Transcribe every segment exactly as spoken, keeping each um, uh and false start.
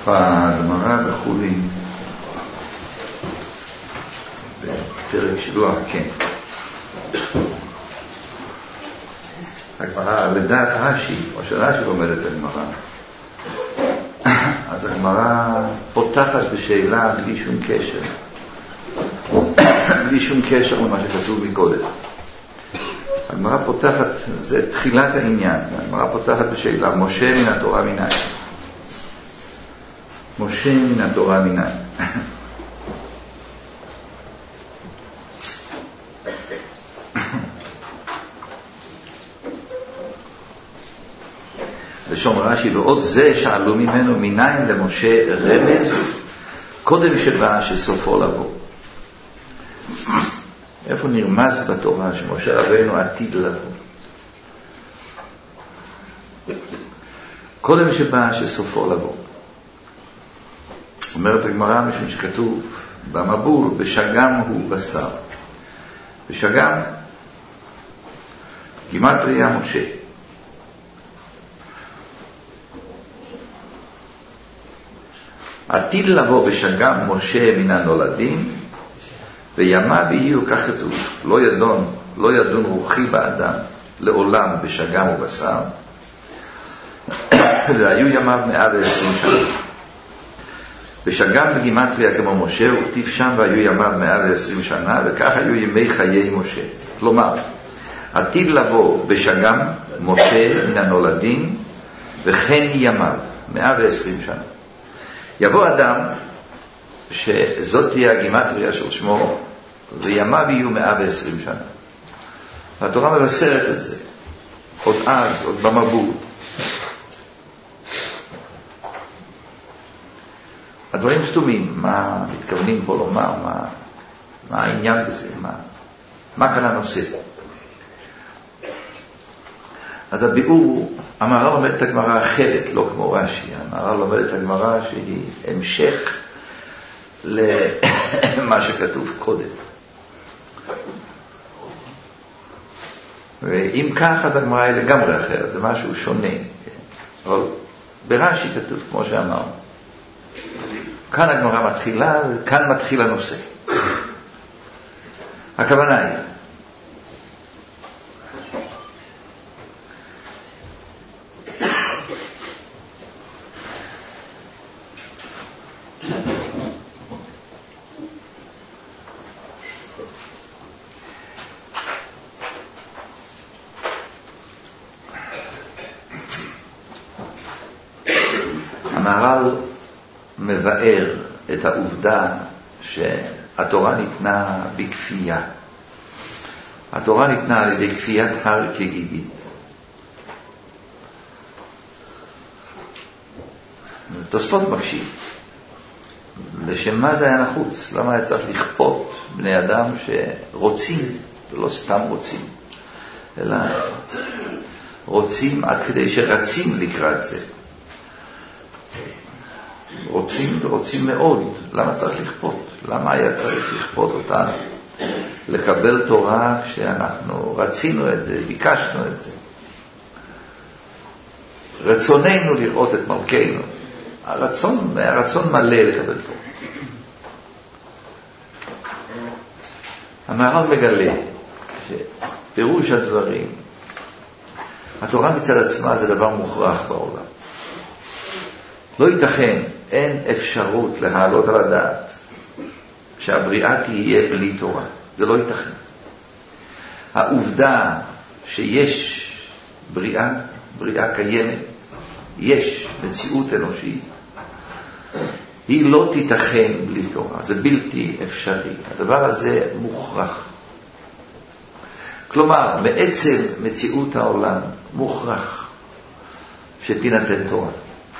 בגמרא בחולין, בפרק שלוח, כן. הגמרא, לדעת רש"י, או שרש"י לומד את הגמרא, אז הגמרא פותחת בשאלה בלי שום קשר, בלי שום קשר למה שכתוב מקודם. הגמרא פותחת, זה תחילת העניין, הגמרא פותחת בשאלה, משה מן התורה מנין? משה מן התורה מנין? לשון רש"י, ועוד זה שאלו ממנו מנין למשה רמז קודם שבא שסופו לבוא. איפה נרמז בתורה שמשה רבנו עתיד לבוא? קודם שבא שסופו לבוא. אומרת הגמרא משום שכתוב במבול, בשגם הוא בשר. בשגם, גימטריה משה. עתיד לבוא בשגם משה מן הנולדים, וימיו יהיו, כך כתוב, לא ידון, לא ידון רוחי באדם לעולם בשגם ובשר, והיו ימיו מאה ועשרים שנה. בשגם בגימטריה כמו משה, הוא כתיב שם והיו ימיו מאה ועשרים שנה, וכך היו ימי חיי משה. כלומר, עתיד לבוא בשגם משה מן הנולדים, וכן ימיו, מאה ועשרים שנה. יבוא אדם שזאת תהיה הגימטריה של שמו, וימיו יהיו מאה ועשרים שנה. והתורה מבשרת את זה, עוד אז, עוד במבול. הדברים סתומים, מה מתכוונים פה לומר, מה, מה העניין בזה, מה, מה כאן הנושא. אז הביאור, המהר"ל לומד את הגמרא אחרת, לא כמו רש"י. המהר"ל לומד את הגמרא שהיא המשך למה שכתוב קודם. ואם כך, אז הגמרא היא לגמרי אחרת, זה משהו שונה. אבל ברש"י כתוב, כמו שאמרנו. כאן הגמרא מתחילה, וכאן מתחיל הנושא. הכוונה היא, המהר"ל מבאר את העובדה שהתורה ניתנה בכפייה. התורה ניתנה על ידי כפיית הר כגיגית. תוספות מקשיב. לשם מה זה היה נחוץ? למה היה צריך לכפות בני אדם שרוצים, ולא סתם רוצים, אלא רוצים עד כדי שרצים לקראת זה. רוצים ורוצים מאוד. למה צריך לכפות? למה היה צריך לכפות אותנו לקבל תורה שאנחנו רצינו את זה, ביקשנו את זה? רצוננו לראות את מלכנו. הרצון, הרצון מלא לקבל תורה. המהר"ל מגלה שפירוש הדברים, התורה מצד עצמה זה דבר מוכרח בעולם. לא ייתכן, אין אפשרות להעלות על הדעת שהבריאה תהיה בלי תורה. זה לא ייתכן. העובדה שיש בריאה, בריאה קיימת, יש מציאות אנושית, היא לא תיתכן בלי תורה. זה בלתי אפשרי. הדבר הזה מוכרח. כלומר, בעצם מציאות העולם מוכרח שתינתן תורה.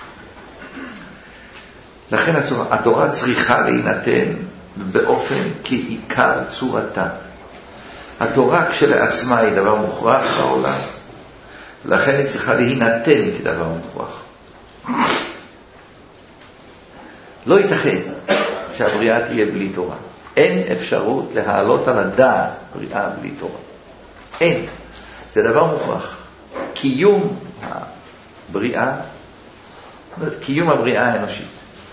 לכן התורה צריכה להינתן באופן כעיקר צורתה. התורה כשלעצמה היא דבר מוכרח בעולם, לכן היא צריכה להינתן כדבר מוכרח. לא ייתכן שהבריאה תהיה בלי תורה. אין אפשרות להעלות על הדעת בריאה בלי תורה. אין. זה דבר מוכרח. קיום הבריאה, קיום הבריאה האנושית,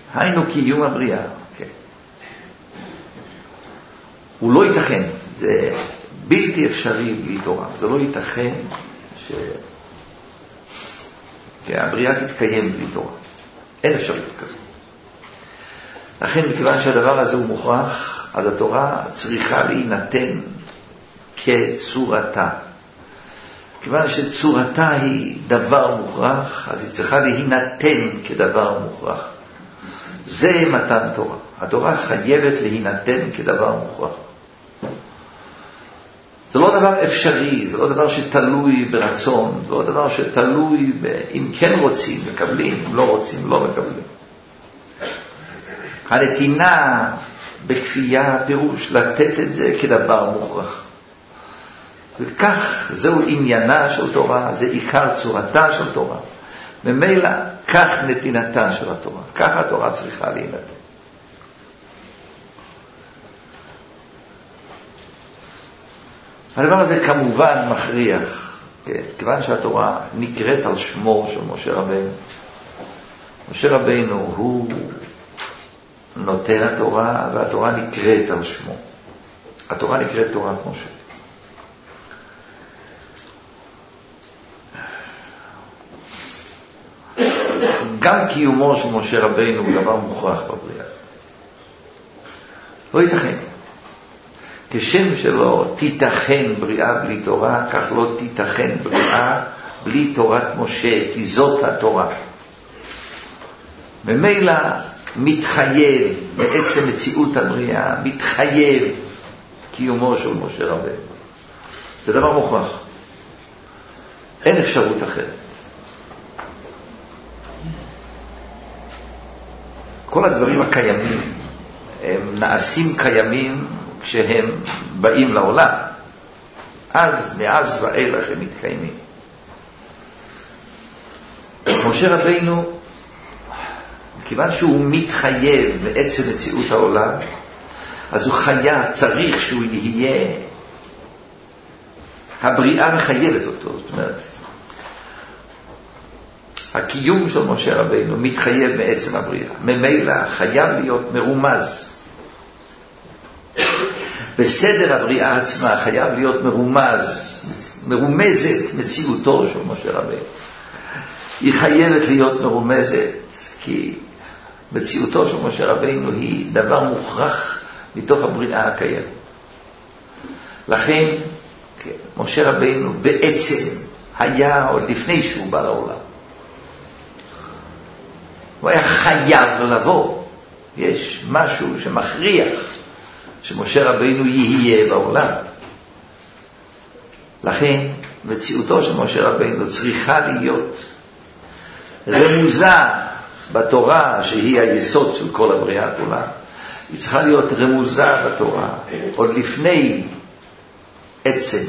היינו קיום הבריאה. כן. הוא לא ייתכן, זה בלתי אפשרי בלי תורה. זה לא ייתכן שהבריאה תתקיים בלי תורה. אין אפשרות כזו. לכן, מכיוון שהדבר הזה הוא מוכרח, אז התורה צריכה להינתן כצורתה. כיוון שצורתה היא דבר מוכרח, אז היא צריכה להינתן כדבר מוכרח. זה מתן תורה. התורה חייבת להינתן כדבר מוכרח. זה לא דבר אפשרי, זה לא דבר שתלוי ברצון, זה לא דבר שתלוי ב... אם כן רוצים, מקבלים, אם לא רוצים, לא מקבלים. הנתינה בכפייה פירוש לתת את זה כדבר מוכרח. וכך זהו עניינה של תורה, זה עיקר צורתה של תורה. ממילא כך נתינתה של התורה, כך התורה צריכה להינתן. הדבר הזה כמובן מכריח, כן, כיוון שהתורה נקראת על שמו של משה רבינו. משה רבינו הוא נותן התורה, והתורה נקראת על שמו. התורה נקראת תורת משה. גם קיומו של משה רבינו הוא דבר מוכרח בבריאה. לא ייתכן. כשם שלא תיתכן בריאה בלי תורה, כך לא תיתכן בריאה בלי תורת משה, כי זאת התורה. ממילא מתחייב בעצם מציאות הבריאה, מתחייב קיומו של משה רבינו. זה דבר מוכרח. אין אפשרות אחרת. כל הדברים הקיימים הם נעשים קיימים כשהם באים לעולם. אז, מאז ואילך הם מתקיימים. משה רבינו, כיוון שהוא מתחייב בעצם מציאות העולם, אז הוא חייב, צריך שהוא יהיה, הבריאה מחייבת אותו. זאת אומרת, הקיום של משה רבינו מתחייב בעצם הבריאה. ממילא חייב להיות מרומז. בסדר הבריאה עצמה חייב להיות מרומז, מרומזת מציאותו של משה רבינו. היא חייבת להיות מרומזת, כי מציאותו של משה רבינו היא דבר מוכרח מתוך הבריאה הקיימת. לכן, משה רבינו בעצם היה עוד לפני שהוא בא לעולם. הוא היה חייב לבוא. יש משהו שמכריח שמשה רבינו יהיה בעולם. לכן, מציאותו של משה רבינו צריכה להיות רמוזה בתורה, שהיא היסוד של כל הבריאה כולה. היא צריכה להיות רמוזה בתורה, עוד לפני עצם.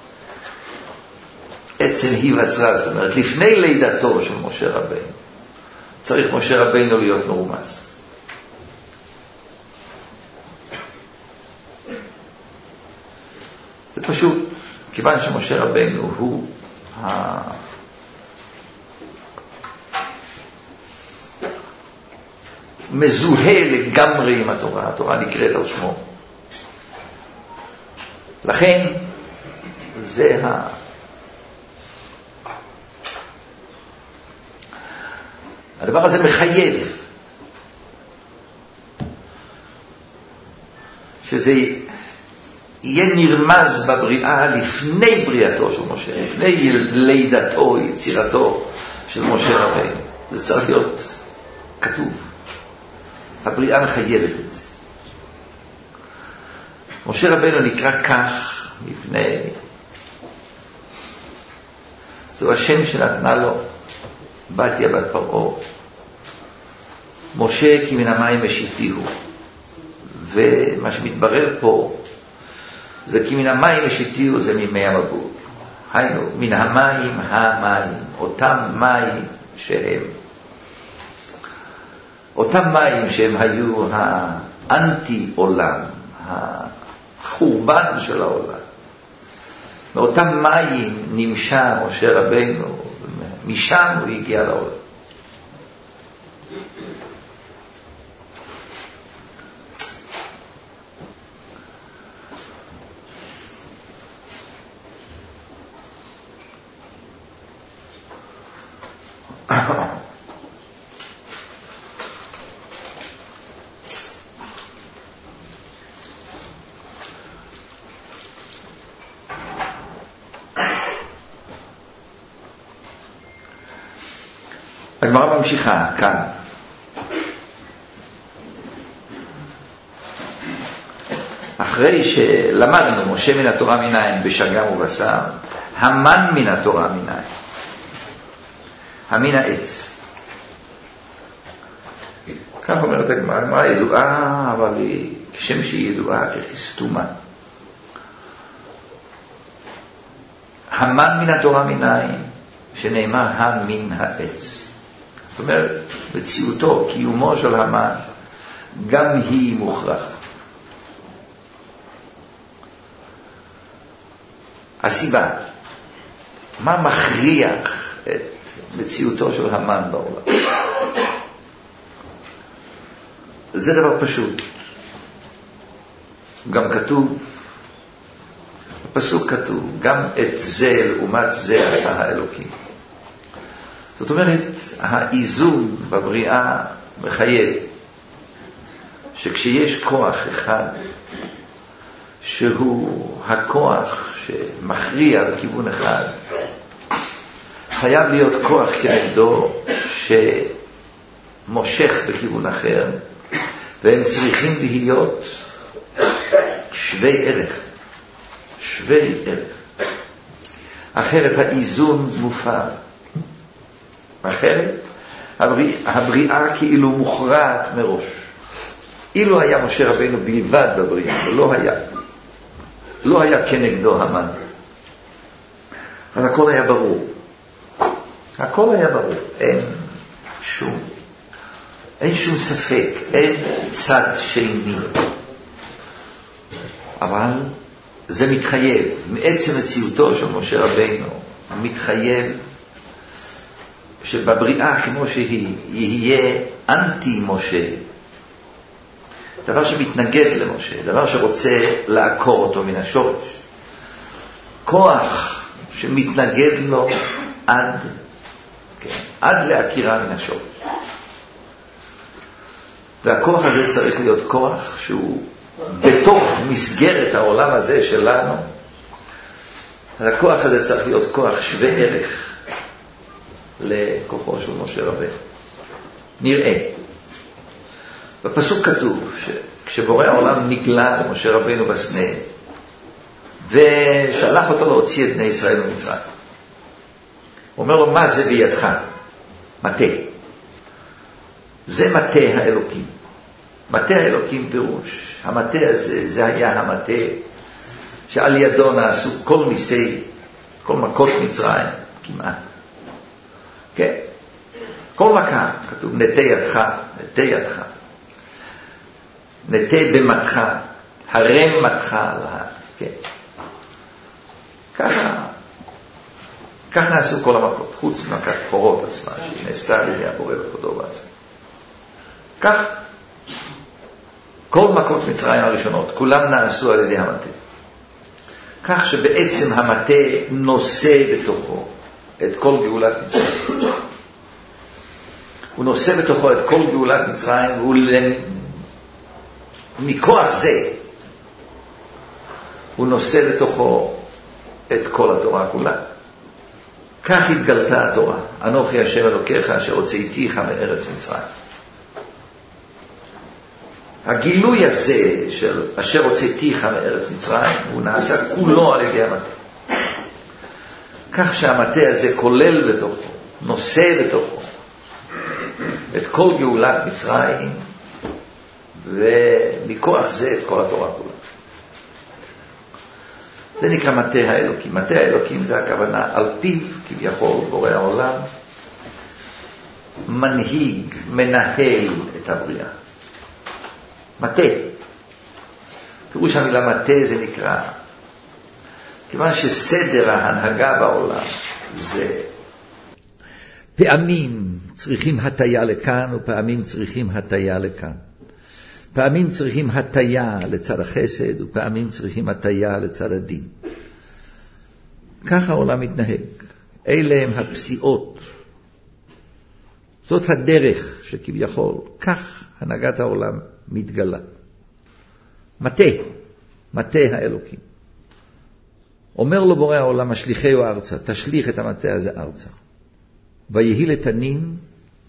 עצם היווצרה, זאת אומרת, לפני לידתו של משה רבינו. צריך משה רבינו להיות מרומז. זה פשוט, כיוון שמשה רבינו הוא ה... מזוהה לגמרי עם התורה, התורה נקראת על שמו. לכן, זה ה... הדבר הזה מחייב שזה יהיה נרמז בבריאה לפני בריאתו של משה, לפני לידתו, יצירתו של משה רבינו. זה צריך להיות כתוב. הבריאה מחייבת את זה. משה רבינו נקרא כך מפני, זו השם שנתנה לו בתיה בת פרעה, משה כי מן המים משיתיהו. ומה שמתברר פה זה כי מן המים משיתיהו, זה ממי המבול. היינו, מן המים המים, אותם מים שהם אותם מים שהם היו האנטי עולם, החורבן של העולם. מאותם מים נמשע משה רבינו, משם הוא הגיע לעולם. הגמרא ממשיכה כאן. אחרי שלמדנו משה מן התורה מנין בשגם ובשר, המן מן התורה מנין, המן העץ. כך אומרת הגמרא, הגמרא ידועה, אבל היא, כשם שהיא ידועה, כסתומה. המן מן התורה מנין, שנאמר המן העץ. זאת אומרת, מציאותו, קיומו של המן, גם היא מוכרח. הסיבה, מה מכריח את מציאותו של המן בעולם? זה דבר פשוט. גם כתוב, בפסוק כתוב, גם את זה לעומת זה עשה האלוקים. זאת אומרת, האיזון בבריאה מחייב שכשיש כוח אחד שהוא הכוח שמכריע בכיוון אחד, חייב להיות כוח כנגדו שמושך בכיוון אחר, והם צריכים להיות שווי ערך, שווי ערך. אחרת האיזון מופר. אחרת הבריאה, הבריאה כאילו מוכרעת מראש. אילו היה משה רבינו בלבד בבריאה, לא היה. לא היה כנגדו המן. אז הכל היה ברור. הכל היה ברור. אין שום, אין שום ספק, אין צד שני. אבל זה מתחייב, מעצם מציאותו של משה רבינו, מתחייב שבבריאה כמו שהיא, יהיה אנטי משה. דבר שמתנגד למשה, דבר שרוצה לעקור אותו מן השורש. כוח שמתנגד לו עד, כן, עד להכירה מן השורש. והכוח הזה צריך להיות כוח שהוא בתוך מסגרת העולם הזה שלנו. הכוח הזה צריך להיות כוח שווה ערך לכוחו של משה רבינו. נראה. בפסוק כתוב שכשבורא העולם נגלה למשה רבינו בסנה ושלח אותו להוציא את בני ישראל ממצרים, הוא אומר לו, מה זה בידך? מטה. זה מטה האלוקים. מטה האלוקים פירוש. המטה הזה, זה היה המטה שעל ידו נעשו כל מיסי, כל מכות מצרים, כמעט. כן. כל מכה, כתוב נטה ידך, נטה ידך. נטה במתך, הרם מתך לה, כן. ככה, כך נעשו כל המכות, חוץ ממכת חורות עצמה, שהיא נעשתה על ידי הבורא בכבודו בעצמו. כך, כל מכות מצרים הראשונות, כולם נעשו על ידי המטה. כך שבעצם המטה נושא בתוכו את כל גאולת מצרים. הוא נושא בתוכו את כל גאולת מצרים, והוא מכוח זה הוא נושא בתוכו את כל התורה כולה. כך התגלתה התורה. אנוכי השם אלוקיך אשר הוצאתיך מארץ מצרים. הגילוי הזה של אשר הוצאתיך מארץ מצרים הוא נעשה כולו על ידי המטה. כך שהמטה הזה כולל בתוכו, נושא בתוכו את כל גאולת מצרים, ומכוח זה את כל התורה כולה. זה נקרא מטה האלוקים. מטה האלוקים זה הכוונה, על פיו כביכול בורא העולם מנהיג, מנהל את הבריאה. מטה. פירוש המילה מטה זה נקרא, כיוון שסדר ההנהגה בעולם זה פעמים צריכים הטיה לכאן ופעמים צריכים הטיה לכאן. פעמים צריכים הטיה לצד החסד ופעמים צריכים הטיה לצד הדין. ככה העולם מתנהג. אלה הם הפסיעות. זאת הדרך שכביכול כך הנהגת העולם מתגלה. מטה, מטה האלוקים. אומר לו בורא העולם, השליחהו ארצה, תשליך את המטה הזה ארצה. ויהי לתנין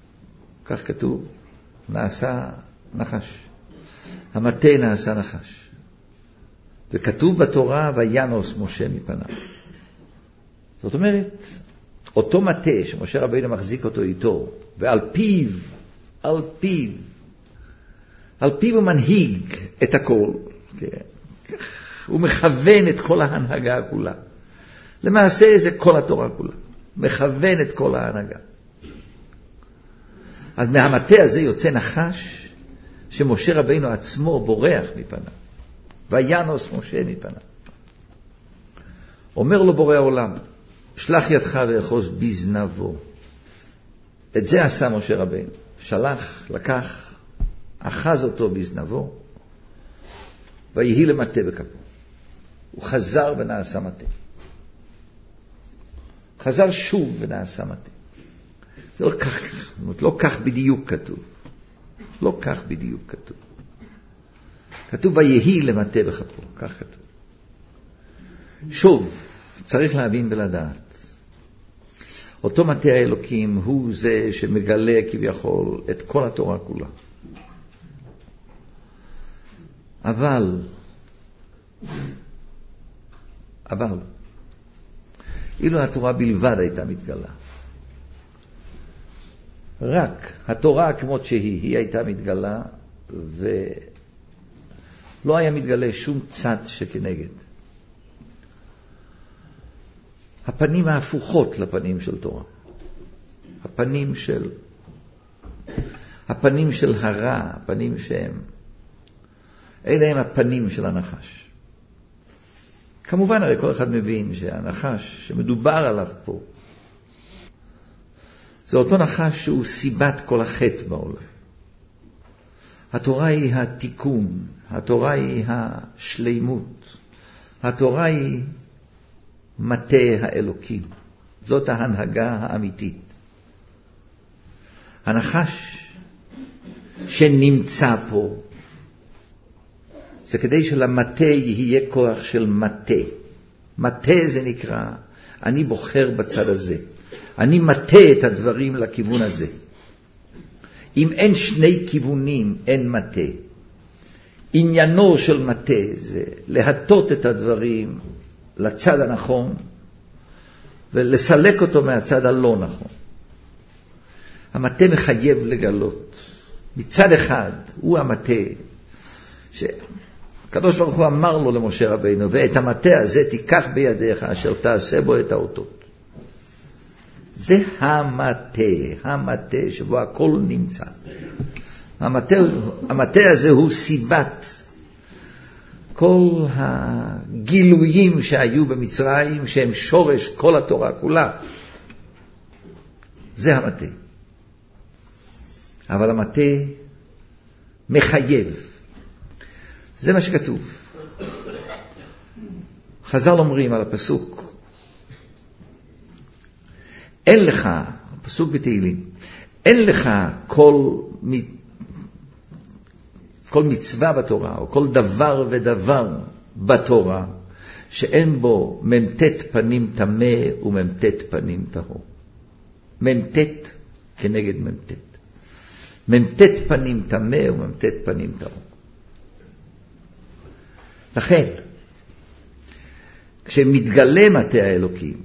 כך כתוב, נעשה נחש. המטה נעשה נחש. וכתוב בתורה, וינוס משה מפניו. זאת אומרת, אותו מטה שמשה רבינו מחזיק אותו איתו, ועל פיו, על פיו, על פיו הוא מנהיג את הכל. כן. הוא מכוון את כל ההנהגה כולה. למעשה זה כל התורה כולה. מכוון את כל ההנהגה. אז מהמטה הזה יוצא נחש, שמשה רבינו עצמו בורח מפניו. וינוס משה מפניו. אומר לו בורא העולם, שלח ידך ואחוז בזנבו. את זה עשה משה רבינו. שלח, לקח, אחז אותו בזנבו, ויהי למטה בכפו. הוא חזר ונעשה מטה. חזר שוב ונעשה מטה. זה לא כך, לא כך בדיוק כתוב. לא כך בדיוק כתוב. כתוב ויהי למטה בכפו. כך כתוב. שוב, צריך להבין ולדעת. אותו מטה האלוקים הוא זה שמגלה כביכול את כל התורה כולה. אבל, אבל, אילו התורה בלבד הייתה מתגלה. רק התורה כמות שהיא, היא הייתה מתגלה, ולא היה מתגלה שום צד שכנגד. הפנים ההפוכות לפנים של תורה. הפנים של, הפנים של הרע, הפנים שהם, אלה הם הפנים של הנחש. כמובן, הרי כל אחד מבין שהנחש שמדובר עליו פה, זה אותו נחש שהוא סיבת כל החטא בעולם. התורה היא התיקון, התורה היא השלימות, התורה היא מטה האלוקים. זאת ההנהגה האמיתית. הנחש שנמצא פה, זה כדי שלמטה יהיה כוח של מטה. מטה זה נקרא, אני בוחר בצד הזה. אני מטה את הדברים לכיוון הזה. אם אין שני כיוונים, אין מטה. עניינו של מטה זה להטות את הדברים לצד הנכון, ולסלק אותו מהצד הלא נכון. המטה מחייב לגלות. מצד אחד, הוא המטה, שהקדוש ברוך הוא אמר לו למשה רבינו, ואת המטה הזה תיקח בידיך, אשר תעשה בו את האותות. זה המטה, המטה שבו הכל נמצא. המטה, המטה הזה הוא סיבת כל הגילויים שהיו במצרים, שהם שורש כל התורה כולה. זה המטה. אבל המטה מחייב. זה מה שכתוב. חז"ל אומרים על הפסוק, אין לך, הפסוק בתהילים, אין לך כל, כל מצווה בתורה, או כל דבר ודבר בתורה, שאין בו ממתת פנים תמה וממתת פנים טהור. ממתת כנגד ממתת. ממתת פנים תמה וממתת פנים טהור. לכן, כשמתגלה מטה האלוקים,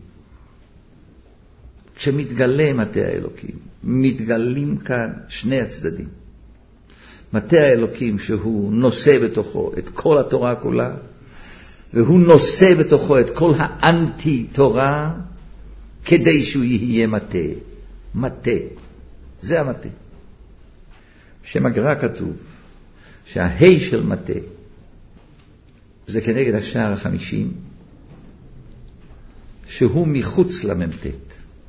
כשמתגלה מטה האלוקים, מתגלים כאן שני הצדדים. מטה האלוקים שהוא נושא בתוכו את כל התורה כולה, והוא נושא בתוכו את כל האנטי תורה, כדי שהוא יהיה מטה. מטה. זה המטה. בשם הגר"א כתוב שההי של מטה, זה כנגד השער החמישים, שהוא מחוץ לממתת.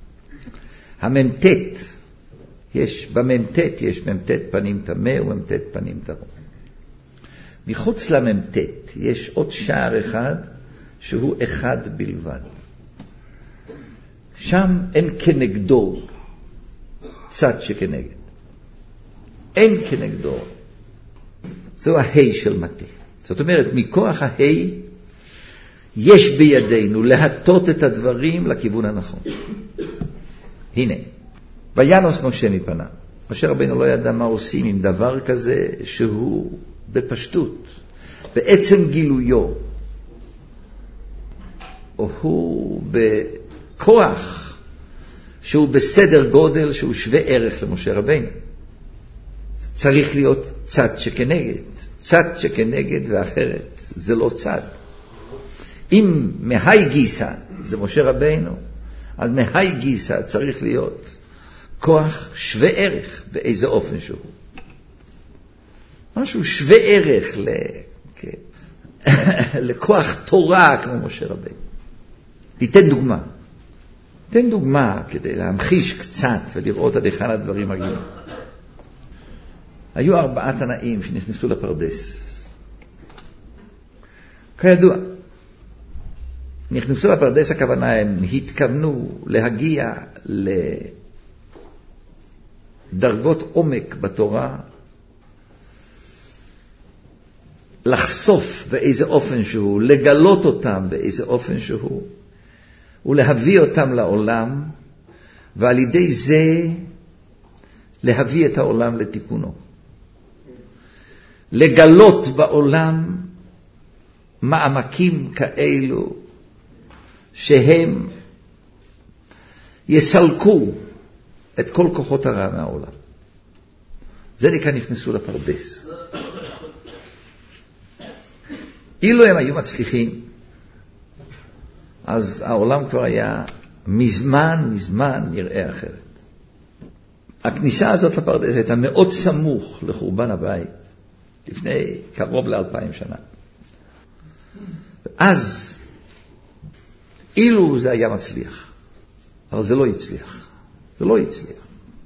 הממתת, יש, בממתת יש ממתת פנים תמה וממתת פנים טהור. מחוץ לממתת יש עוד שער אחד שהוא אחד בלבד. שם אין כנגדו צד שכנגד. אין כנגדו. זו ההי של מטה. זאת אומרת, מכוח ההי יש בידינו להטות את הדברים לכיוון הנכון. הנה, וינוס משה מפניו. משה רבינו לא ידע מה עושים עם דבר כזה שהוא בפשטות, בעצם גילויו, או הוא בכוח שהוא בסדר גודל שהוא שווה ערך למשה רבינו. צריך להיות צד שכנגד. צד שכנגד ואחרת זה לא צד. אם מהי גיסה זה משה רבינו, אז מהי גיסה צריך להיות כוח שווה ערך באיזה אופן שהוא. משהו שווה ערך ל... לכוח תורה כמו משה רבינו. ניתן דוגמה. ניתן דוגמה כדי להמחיש קצת ולראות עד היכן הדברים מגיעים. היו ארבעה תנאים שנכנסו לפרדס. כידוע, נכנסו לפרדס, הכוונה הם התכוונו להגיע לדרגות עומק בתורה, לחשוף באיזה אופן שהוא, לגלות אותם באיזה אופן שהוא, ולהביא אותם לעולם, ועל ידי זה להביא את העולם לתיקונו. לגלות בעולם מעמקים כאלו שהם יסלקו את כל כוחות הרע מהעולם. זה נקרא נכנסו לפרדס. אילו הם היו מצליחים, אז העולם כבר היה מזמן, מזמן נראה אחרת. הכניסה הזאת לפרדס הייתה מאוד סמוך לחורבן הבית, לפני קרוב לאלפיים שנה. אז, אילו זה היה מצליח, אבל זה לא הצליח. זה לא הצליח.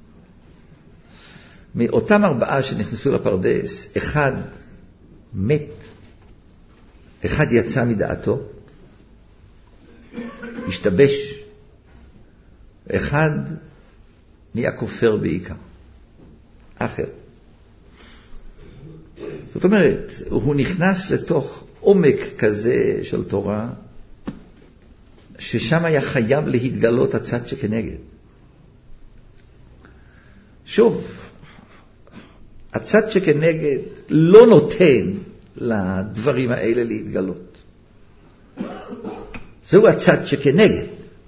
מאותם ארבעה שנכנסו לפרדס, אחד מת, אחד יצא מדעתו, השתבש, אחד נהיה כופר בעיקר, אחר. זאת אומרת, הוא נכנס לתוך עומק כזה של תורה, ששם היה חייב להתגלות הצד שכנגד. שוב, הצד שכנגד לא נותן לדברים האלה להתגלות. זהו הצד שכנגד.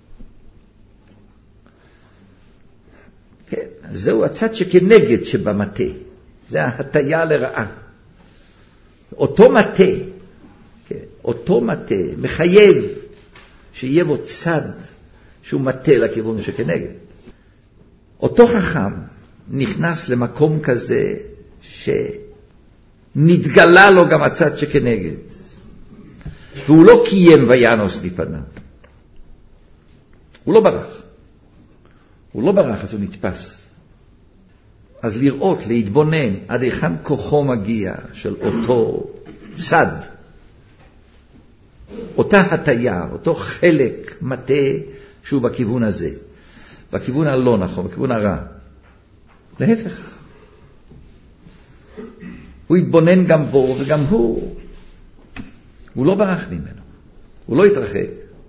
כן, זהו הצד שכנגד שבמטה. זה ההטיה לרעה. אותו מטה, כן, אותו מטה מחייב שיהיה בו צד שהוא מטה לכיוון שכנגד. אותו חכם נכנס למקום כזה שנתגלה לו גם הצד שכנגד. והוא לא קיים וינוס מפניו. הוא לא ברח. הוא לא ברח, אז הוא נתפס. אז לראות, להתבונן, עד היכן כוחו מגיע של אותו צד. אותה הטיה, אותו חלק מטה שהוא בכיוון הזה. בכיוון הלא נכון, בכיוון הרע. להפך. הוא התבונן גם בו וגם הוא. הוא לא ברח ממנו. הוא לא התרחק.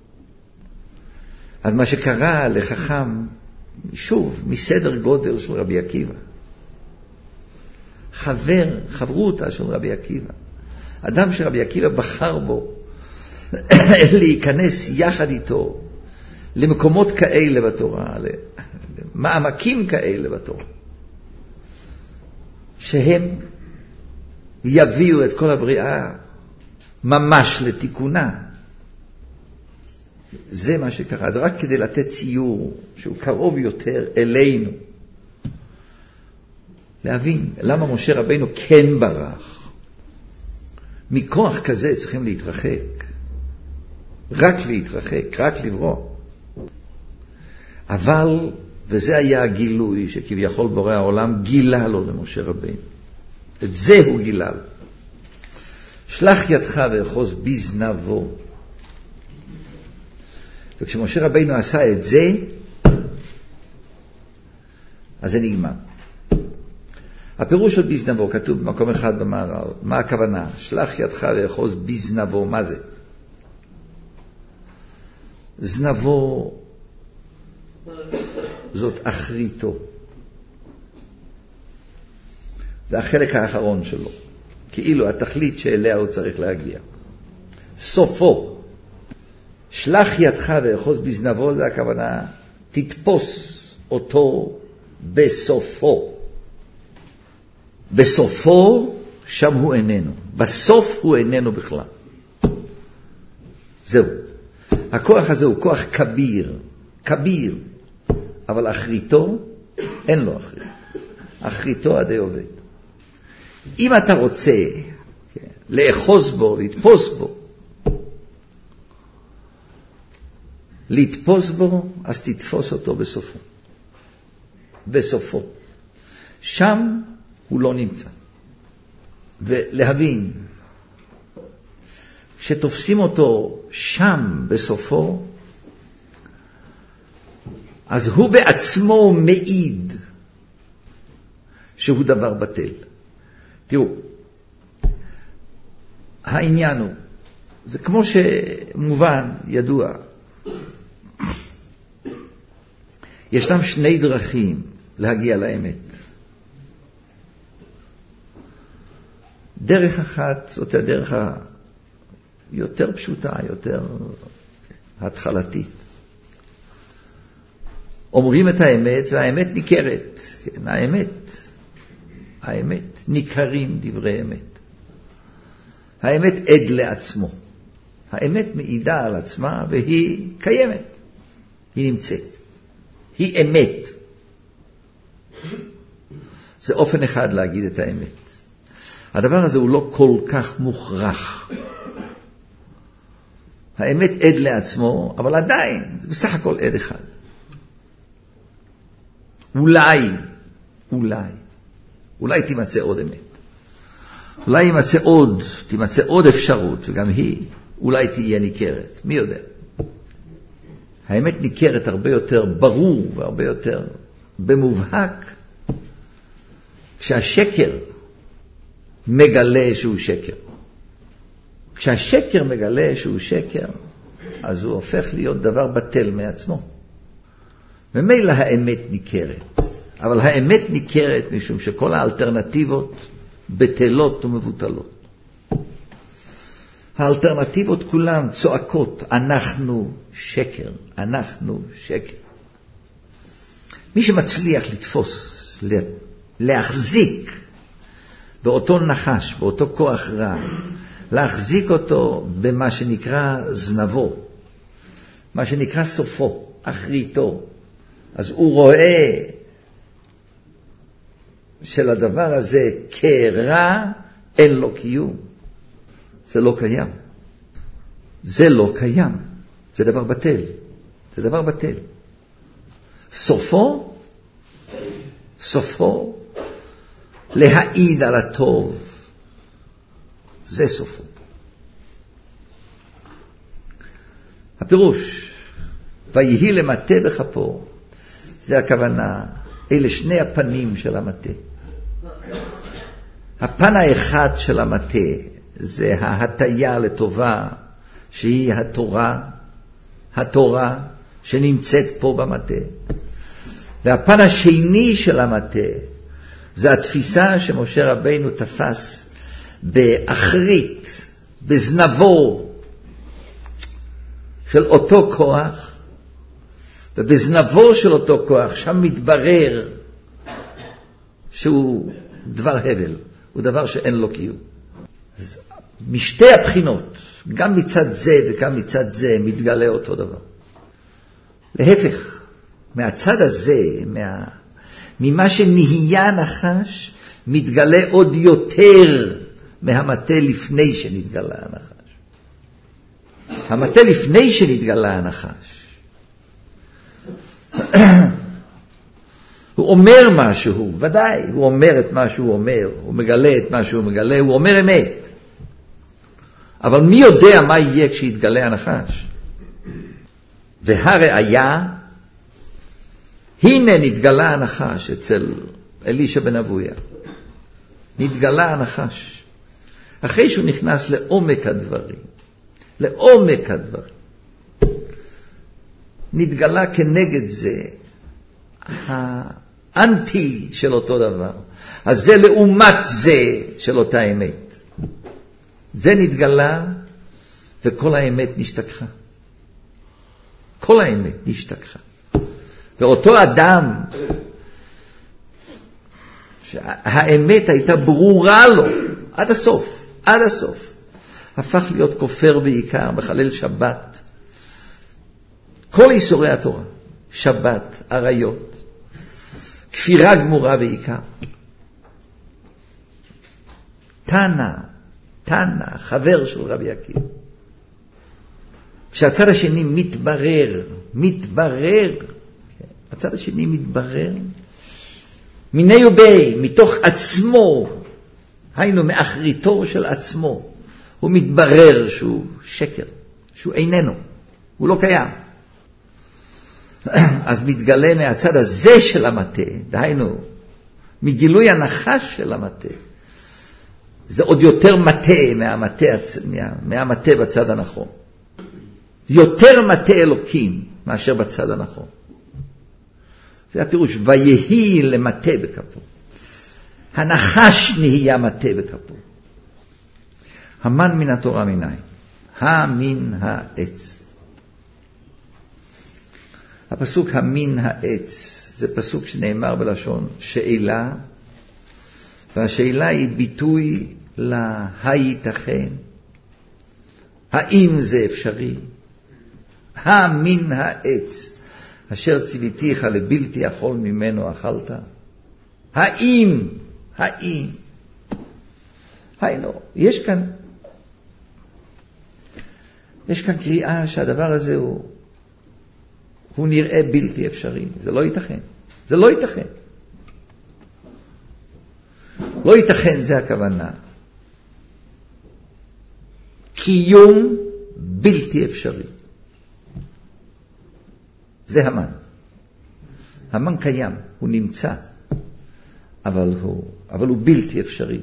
אז מה שקרה לחכם, שוב, מסדר גודל של רבי עקיבא. חבר, חברותה של רבי עקיבא. אדם שרבי עקיבא בחר בו להיכנס יחד איתו למקומות כאלה בתורה, למעמקים כאלה בתורה, שהם יביאו את כל הבריאה ממש לתיקונה. זה מה שקרה. זה רק כדי לתת ציור שהוא קרוב יותר אלינו. להבין למה משה רבינו כן ברח. מכוח כזה צריכים להתרחק. רק להתרחק, רק לברוא. אבל, וזה היה הגילוי שכביכול בורא העולם גילה לו למשה רבינו. את זה הוא גילה לו. שלח ידך ואחוז בזנבו. וכשמשה רבינו עשה את זה, אז זה נגמר. הפירוש של בזנבו כתוב במקום אחד במהר"ל. מה הכוונה? שלח ידך ואחוז בזנבו. מה זה? זנבו זאת אחריתו. זה החלק האחרון שלו. כאילו התכלית שאליה הוא צריך להגיע. סופו. שלח ידך ואחוז בזנבו, זה הכוונה, תתפוס אותו בסופו. בסופו, שם הוא איננו. בסוף הוא איננו בכלל. זהו. הכוח הזה הוא כוח כביר, כביר, אבל אחריתו, אין לו אחרית. אחריתו עדי עובד. אם אתה רוצה כן, לאחוז בו, לתפוס בו, לתפוס בו, אז תתפוס אותו בסופו. בסופו. שם הוא לא נמצא. ולהבין, כשתופסים אותו שם בסופו, אז הוא בעצמו מעיד שהוא דבר בטל. תראו, העניין הוא, זה כמו שמובן, ידוע, ישנם שני דרכים להגיע לאמת. דרך אחת, זאת הדרך היותר פשוטה, יותר התחלתית. אומרים את האמת, והאמת ניכרת. כן, האמת, האמת, ניכרים דברי אמת. האמת עד לעצמו. האמת מעידה על עצמה, והיא קיימת. היא נמצאת. היא אמת. זה אופן אחד להגיד את האמת. הדבר הזה הוא לא כל כך מוכרח. האמת עד לעצמו, אבל עדיין, זה בסך הכל עד אחד. אולי, אולי, אולי תימצא עוד אמת. אולי יימצא עוד, תימצא עוד אפשרות, וגם היא, אולי תהיה ניכרת. מי יודע? האמת ניכרת הרבה יותר ברור והרבה יותר במובהק, כשהשקר מגלה שהוא שקר. כשהשקר מגלה שהוא שקר, אז הוא הופך להיות דבר בטל מעצמו. ממילא האמת ניכרת. אבל האמת ניכרת משום שכל האלטרנטיבות בטלות ומבוטלות. האלטרנטיבות כולן צועקות, אנחנו שקר, אנחנו שקר. מי שמצליח לתפוס, להחזיק באותו נחש, באותו כוח רע, להחזיק אותו במה שנקרא זנבו, מה שנקרא סופו, אחריתו, אז הוא רואה שלדבר הזה כרע אין לו קיום. זה לא קיים. זה לא קיים. זה דבר בטל. זה דבר בטל. סופו, סופו, להעיד על הטוב. זה סופו. הפירוש, ויהי למטה בכפו, זה הכוונה, אלה שני הפנים של המטה. הפן האחד של המטה, זה ההטיה לטובה, שהיא התורה, התורה שנמצאת פה במטה. והפן השני של המטה, זה התפיסה שמשה רבינו תפס באחרית, בזנבו של אותו כוח, ובזנבו של אותו כוח, שם מתברר שהוא דבר הבל, הוא דבר שאין לו קיום. אז משתי הבחינות, גם מצד זה וגם מצד זה, מתגלה אותו דבר. להפך, מהצד הזה, מה, ממה שנהיה נחש, מתגלה עוד יותר מהמטה לפני שנתגלה הנחש. המטה לפני שנתגלה הנחש. הוא אומר משהו, ודאי, הוא אומר את מה שהוא אומר, הוא מגלה את מה שהוא מגלה, הוא אומר אמת. אבל מי יודע מה יהיה כשיתגלה הנחש? והראיה, הנה נתגלה הנחש אצל אלישע בן אבויה. נתגלה הנחש. אחרי שהוא נכנס לעומק הדברים, לעומק הדברים, נתגלה כנגד זה אנטי של אותו דבר. אז זה לעומת זה של אותה אמת. זה נתגלה וכל האמת נשתכחה. כל האמת נשתכחה. ואותו אדם, שהאמת הייתה ברורה לו עד הסוף, עד הסוף, הפך להיות כופר בעיקר, מחלל שבת. כל איסורי התורה, שבת, עריות, כפירה גמורה בעיקר. תנא, תנא, חבר של רבי עקיבא. כשהצד השני מתברר, מתברר, הצד השני מתברר, מיני ובי, מתוך עצמו, היינו מאחריתו של עצמו, הוא מתברר שהוא שקר, שהוא איננו, הוא לא קיים. אז מתגלה מהצד הזה של המטה, דהיינו, מגילוי הנחש של המטה, זה עוד יותר מטה מהמטה, מה, מהמטה בצד הנכון. יותר מטה אלוקים מאשר בצד הנכון. זה הפירוש, ויהי למטה בכפו. הנחש נהיה מטה בכפו. המן מן התורה מנין, המן העץ. הפסוק המן העץ, זה פסוק שנאמר בלשון שאלה, והשאלה היא ביטוי להייתכן. האם זה אפשרי? המן העץ, אשר ציוויתיך לבלתי יכול ממנו אכלת. האם, האם. היינו, יש כאן, יש כאן קריאה שהדבר הזה הוא, הוא נראה בלתי אפשרי. זה לא ייתכן. זה לא ייתכן. לא ייתכן, זה הכוונה. קיום בלתי אפשרי. זה המן. המן קיים, הוא נמצא, אבל הוא, אבל הוא בלתי אפשרי.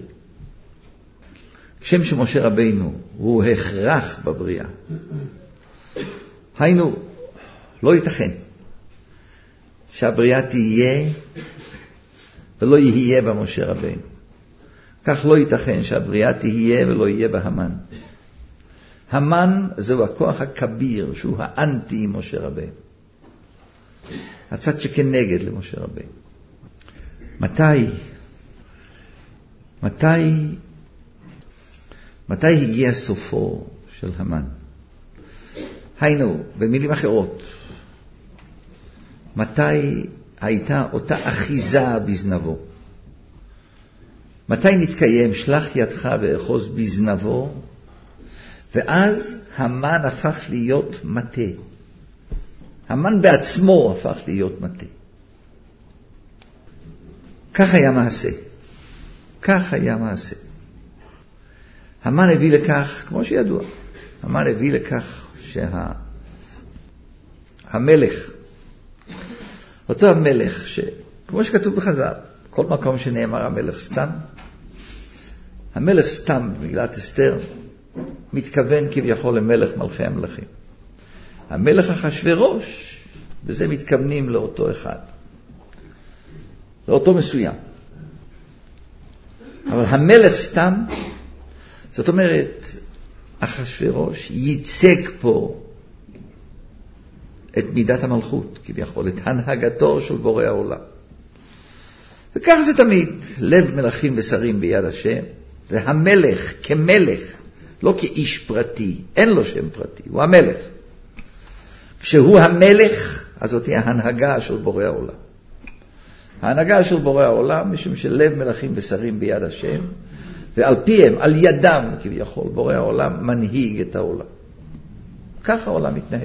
כשם שמשה רבינו הוא הכרח בבריאה. היינו, לא ייתכן שהבריאה תהיה ולא יהיה במשה רבינו. כך לא ייתכן שהבריאה תהיה ולא יהיה בהמן. המן זהו הכוח הכביר שהוא האנטי משה רבינו. הצד שכנגד למשה רבינו. מתי? מתי? מתי הגיע סופו של המן? היינו, במילים אחרות, מתי הייתה אותה אחיזה בזנבו? מתי נתקיים שלח ידך ואחוז בזנבו? ואז המן הפך להיות מטה. המן בעצמו הפך להיות מטה. כך היה מעשה. כך היה מעשה. המן הביא לכך, כמו שידוע, המן הביא לכך שהמלך, שה... אותו המלך, שכמו שכתוב בחז"ל, כל מקום שנאמר המלך סתם, המלך סתם בגלת אסתר, מתכוון כביכול למלך מלכי המלכים. המלך אחשוורוש, בזה מתכוונים לאותו אחד. לאותו מסוים. אבל המלך סתם, זאת אומרת, אחשוורוש ייצג פה את מידת המלכות, כביכול, את הנהגתו של בורא העולם. וכך זה תמיד, לב מלכים ושרים ביד השם, והמלך כמלך, לא כאיש פרטי, אין לו שם פרטי, הוא המלך. כשהוא המלך, אז זאת תהיה ההנהגה של בורא העולם. ההנהגה של בורא העולם, משום שלב מלכים ושרים ביד השם, ועל פיהם, על ידם כביכול, בורא העולם מנהיג את העולם. כך העולם מתנהג.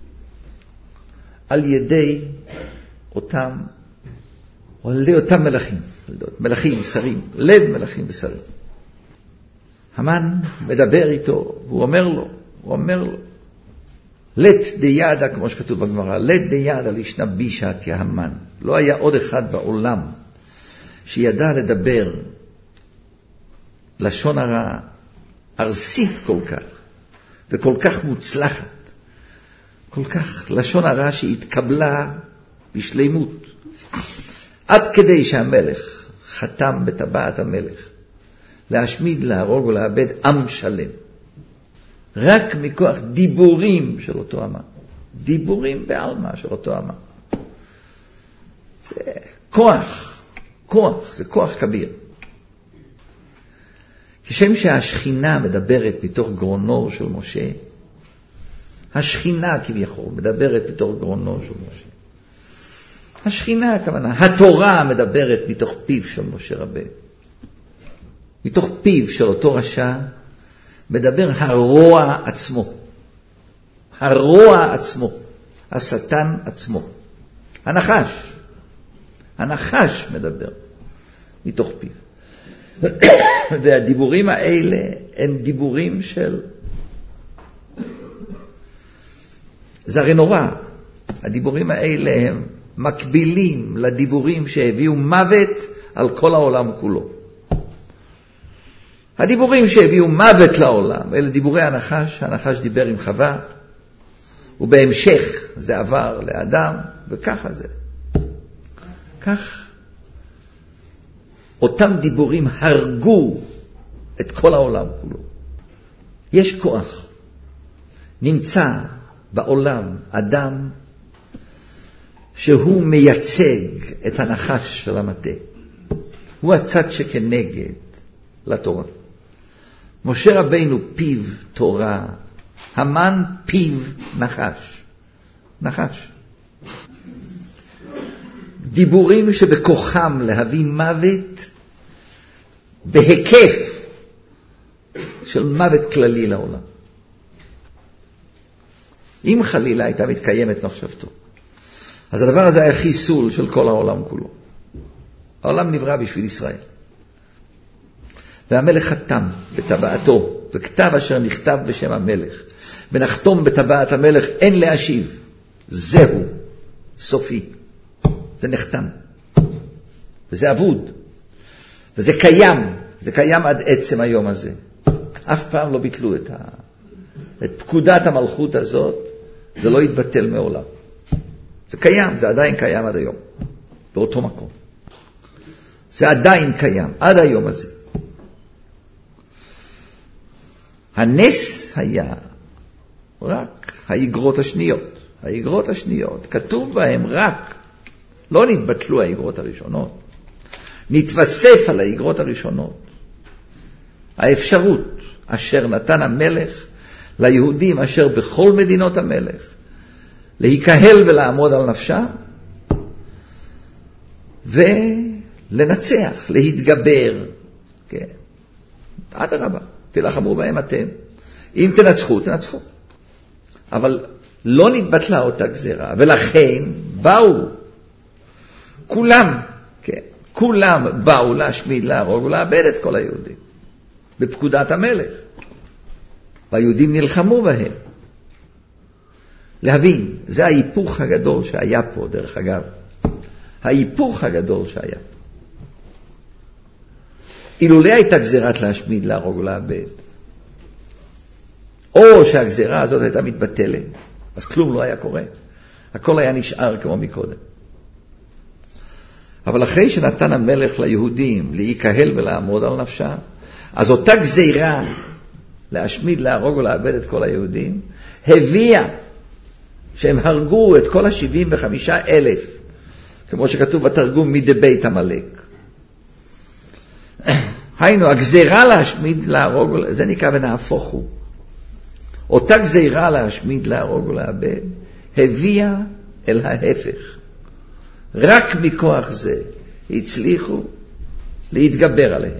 על ידי אותם, או על ידי אותם מלכים, מלכים, שרים, לב מלכים ושרים. המן מדבר איתו, והוא אומר לו, הוא אומר לו, לת דידה, כמו שכתוב בגמרא, לת דידה לישנה בישת יהמן. לא היה עוד אחד בעולם שידע לדבר לשון הרע, ארסית כל כך, וכל כך מוצלחת, כל כך לשון הרע שהתקבלה בשלימות. עד כדי שהמלך חתם בטבעת המלך להשמיד, להרוג ולאבד עם שלם. רק מכוח דיבורים של אותו עם. דיבורים בעלמא של אותו עם. זה כוח, כוח, זה כוח כביר. כשם שהשכינה מדברת מתוך גרונו של משה, השכינה כביכול מדברת מתוך גרונו של משה. השכינה הכוונה, התורה מדברת מתוך פיו של משה רבנו. מתוך פיו של אותו רשע מדבר הרוע עצמו. הרוע עצמו. השטן עצמו. הנחש. הנחש מדבר מתוך פיו. והדיבורים האלה הם דיבורים של... זה הרי נורא. הדיבורים האלה הם מקבילים לדיבורים שהביאו מוות על כל העולם כולו. הדיבורים שהביאו מוות לעולם, אלה דיבורי הנחש. הנחש דיבר עם חווה, ובהמשך זה עבר לאדם, וככה זה. כך אותם דיבורים הרגו את כל העולם כולו. יש כוח. נמצא בעולם אדם שהוא מייצג את הנחש של המטה. הוא הצד שכנגד לתורה. משה רבינו פיו תורה, המן פיו נחש. נחש. דיבורים שבכוחם להביא מוות בהיקף של מוות כללי לעולם. אם חלילה הייתה מתקיימת מחשבתו, אז הדבר הזה היה חיסול של כל העולם כולו. העולם נברא בשביל ישראל. והמלך חתם בטבעתו, וכתב אשר נכתב בשם המלך, ונחתום בטבעת המלך, אין להשיב. זהו, סופי. זה נחתם. וזה עבוד. וזה קיים. זה קיים עד עצם היום הזה. אף פעם לא ביטלו את, ה... את פקודת המלכות הזאת. זה לא יתבטל מעולם. זה קיים, זה עדיין קיים עד היום. באותו מקום. זה עדיין קיים, עד היום הזה. הנס היה רק האגרות השניות. האגרות השניות, כתוב בהם רק, לא נתבטלו האגרות הראשונות. נתווסף על האגרות הראשונות. האפשרות אשר נתן המלך ליהודים אשר בכל מדינות המלך, להיקהל ולעמוד על נפשם, ולנצח, להתגבר. כן. עד הרבה, תלחמו בהם אתם. אם תנצחו, תנצחו. אבל לא נתבטלה אותה גזירה, ולכן באו, כולם, כן, כולם באו להשמיד, להרוג ולאבד את כל היהודים. בפקודת המלך. והיהודים נלחמו בהם. להבין, זה ההיפוך הגדול שהיה פה, דרך אגב. ההיפוך הגדול שהיה. אילולא הייתה גזירת להשמיד, להרוג ולאבד, או שהגזירה הזאת הייתה מתבטלת, אז כלום לא היה קורה. הכל היה נשאר כמו מקודם. אבל אחרי שנתן המלך ליהודים להיקהל ולעמוד על נפשם, אז אותה גזירה להשמיד, להרוג ולאבד את כל היהודים, הביאה שהם הרגו את כל ה-שבעים וחמישה אלף, כמו שכתוב בתרגום מדי בית המלך. היינו, הגזירה להשמיד, להרוג, זה נקרא ונהפוך הוא. אותה גזירה להשמיד, להרוג ולאבד, הביאה אל ההפך. רק מכוח זה הצליחו להתגבר עליהם.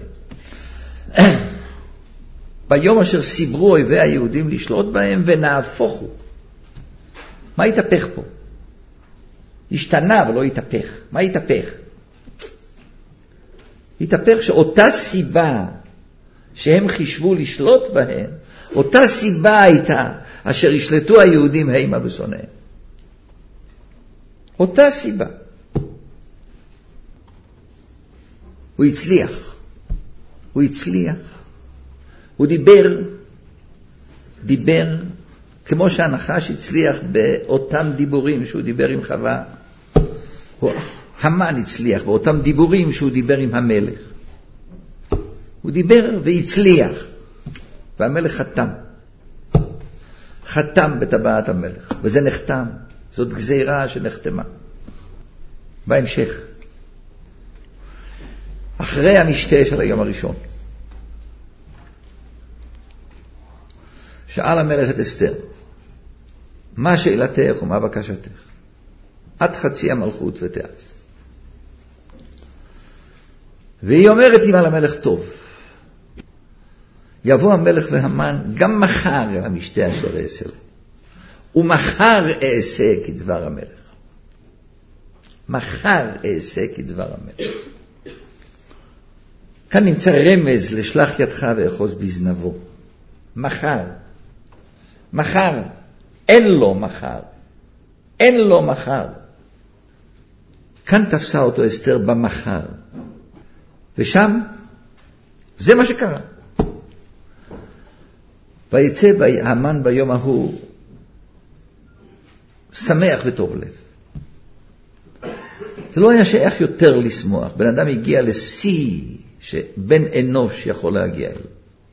ביום אשר סיברו אויבי היהודים לשלוט בהם ונהפוכו. מה יתהפך פה? השתנה ולא יתהפך. מה יתהפך? יתהפך שאותה סיבה שהם חישבו לשלוט בהם, אותה סיבה הייתה אשר ישלטו היהודים הימה בשונאיהם. אותה סיבה. הוא הצליח. הוא הצליח. הוא דיבר, דיבר, כמו שהנחש הצליח באותם דיבורים שהוא דיבר עם חווה. הוא המן הצליח באותם דיבורים שהוא דיבר עם המלך. הוא דיבר והצליח, והמלך חתם. חתם בטבעת המלך, וזה נחתם. זאת גזירה שנחתמה. בהמשך, אחרי המשתה של היום הראשון, שאל המלך את אסתר, מה שאלתך ומה בקשתך? עד חצי המלכות ותעש. והיא אומרת עם על המלך טוב, יבוא המלך והמן גם מחר אל המשתה אשר אעשה לו, ומחר אעשה כדבר המלך. מחר אעשה כדבר המלך. כאן נמצא רמז לשלח ידך ואחוז בזנבו. מחר. מחר. אין לו מחר. אין לו מחר. כאן תפסה אותו אסתר במחר. ושם זה מה שקרה. ויצא המן ביום ההוא שמח וטוב לב. זה לא היה שייך יותר לשמוח. בן אדם הגיע לשיא שבן אנוש יכול להגיע אליו.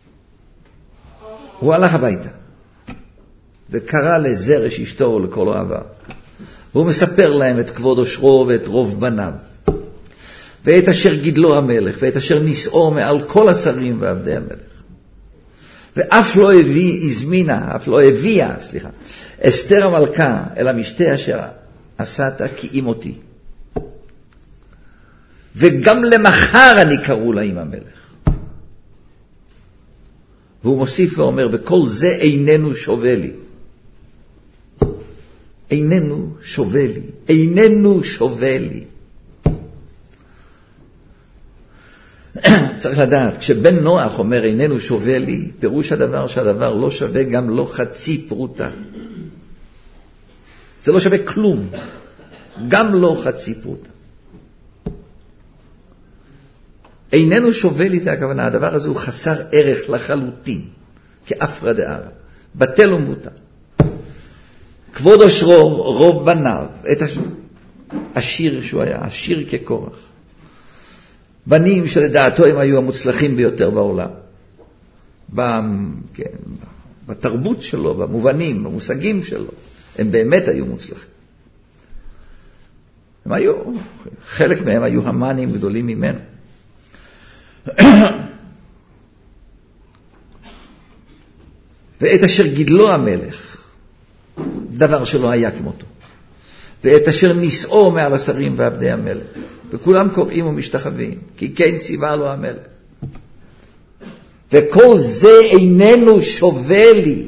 הוא הלך הביתה וקרא לזרש אשתו ולכל אוהביו. והוא מספר להם את כבוד אושרו ואת רוב בניו, ואת אשר גידלו המלך, ואת אשר נישאו מעל כל השרים ועבדי המלך. ואף לא הביא, הזמינה, אף לא הביאה, סליחה, אסתר המלכה אל המשתה אשר עשת כי אימותי. וגם למחר אני קראו לה עם המלך. והוא מוסיף ואומר, וכל זה איננו שווה לי. איננו שווה לי. איננו שווה לי. צריך לדעת, כשבן נוח אומר איננו שווה לי, פירוש הדבר שהדבר לא שווה גם לא חצי פרוטה. זה לא שווה כלום. גם לא חצי פרוטה. איננו שווה לי, זה הכוונה. הדבר הזה הוא חסר ערך לחלוטין, כאפרא דארעא, בטל ומבוטל. כבוד אושרו, רוב בניו, את השיר שהוא היה, השיר כקורח. בנים שלדעתו הם היו המוצלחים ביותר בעולם. כן, בתרבות שלו, במובנים, במושגים שלו, הם באמת היו מוצלחים. הם היו, חלק מהם היו המנים גדולים ממנו. ואת אשר גידלו המלך, דבר שלא היה כמותו. ואת אשר נישאו מעל השרים ועבדי המלך. וכולם קוראים ומשתחווים, כי כן ציווה לו המלך. וכל זה איננו שווה לי.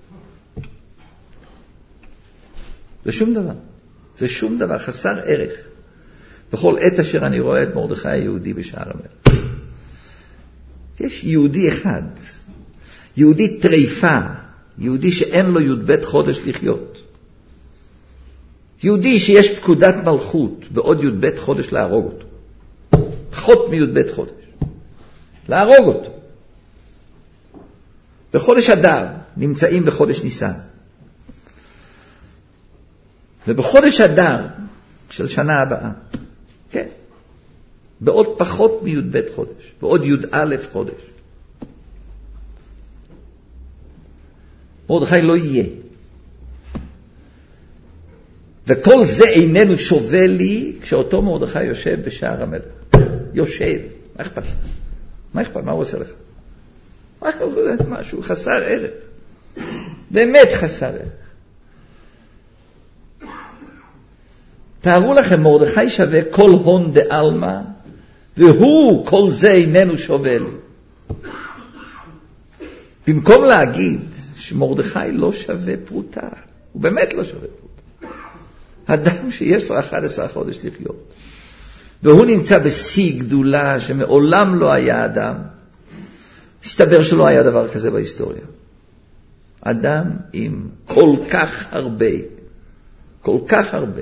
זה שום דבר. זה שום דבר, חסר ערך. בכל עת אשר אני רואה את מרדכי היהודי בשער המלך. יש יהודי אחד, יהודי טריפה, יהודי שאין לו י"ב חודש לחיות. יהודי שיש פקודת מלכות בעוד י"ב חודש להרוג אותו. פחות מי"ב חודש. להרוג אותו. בחודש אדר נמצאים בחודש ניסן. ובחודש אדר של שנה הבאה, כן, בעוד פחות מי"ב חודש, בעוד י"א חודש. מרדכי לא יהיה. וכל זה איננו שווה לי כשאותו מרדכי יושב בשער המלך. יושב. מה אכפת? מה אכפת? מה הוא עושה לך? מה אכפת? זה משהו חסר ערך. באמת חסר ערך. תארו לכם, מרדכי שווה כל הון דעלמא, והוא כל זה איננו שווה לי. במקום להגיד שמרדכי לא שווה פרוטה, הוא באמת לא שווה פרוטה. אדם שיש לו אחד עשר חודש לחיות, והוא נמצא בשיא גדולה שמעולם לא היה אדם, מסתבר שלא היה דבר כזה בהיסטוריה. אדם עם כל כך הרבה, כל כך הרבה.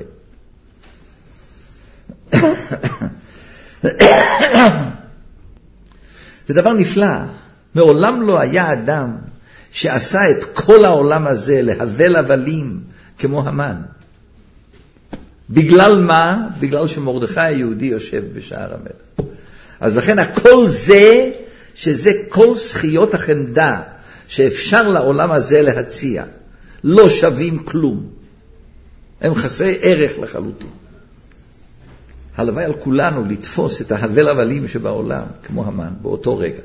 זה דבר נפלא. מעולם לא היה אדם שעשה את כל העולם הזה להבל הבלים כמו המן. בגלל מה? בגלל שמרדכי היהודי יושב בשער המלך. אז לכן הכל זה, שזה כל זכיות החמדה שאפשר לעולם הזה להציע, לא שווים כלום. הם חסרי ערך לחלוטין. הלוואי על כולנו לתפוס את ההבל הבלים שבעולם, כמו המן, באותו רגע.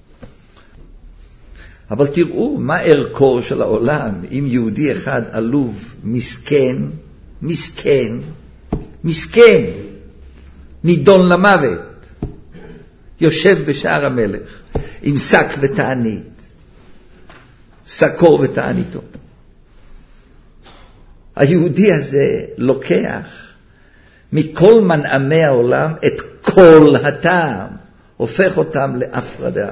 אבל תראו מה ערכו של העולם, אם יהודי אחד עלוב, מסכן, מסכן, מסכן, נידון למוות, יושב בשער המלך, עם שק ותענית, שקו ותעניתו. היהודי הזה לוקח מכל מנעמי העולם את כל הטעם, הופך אותם להפרדה.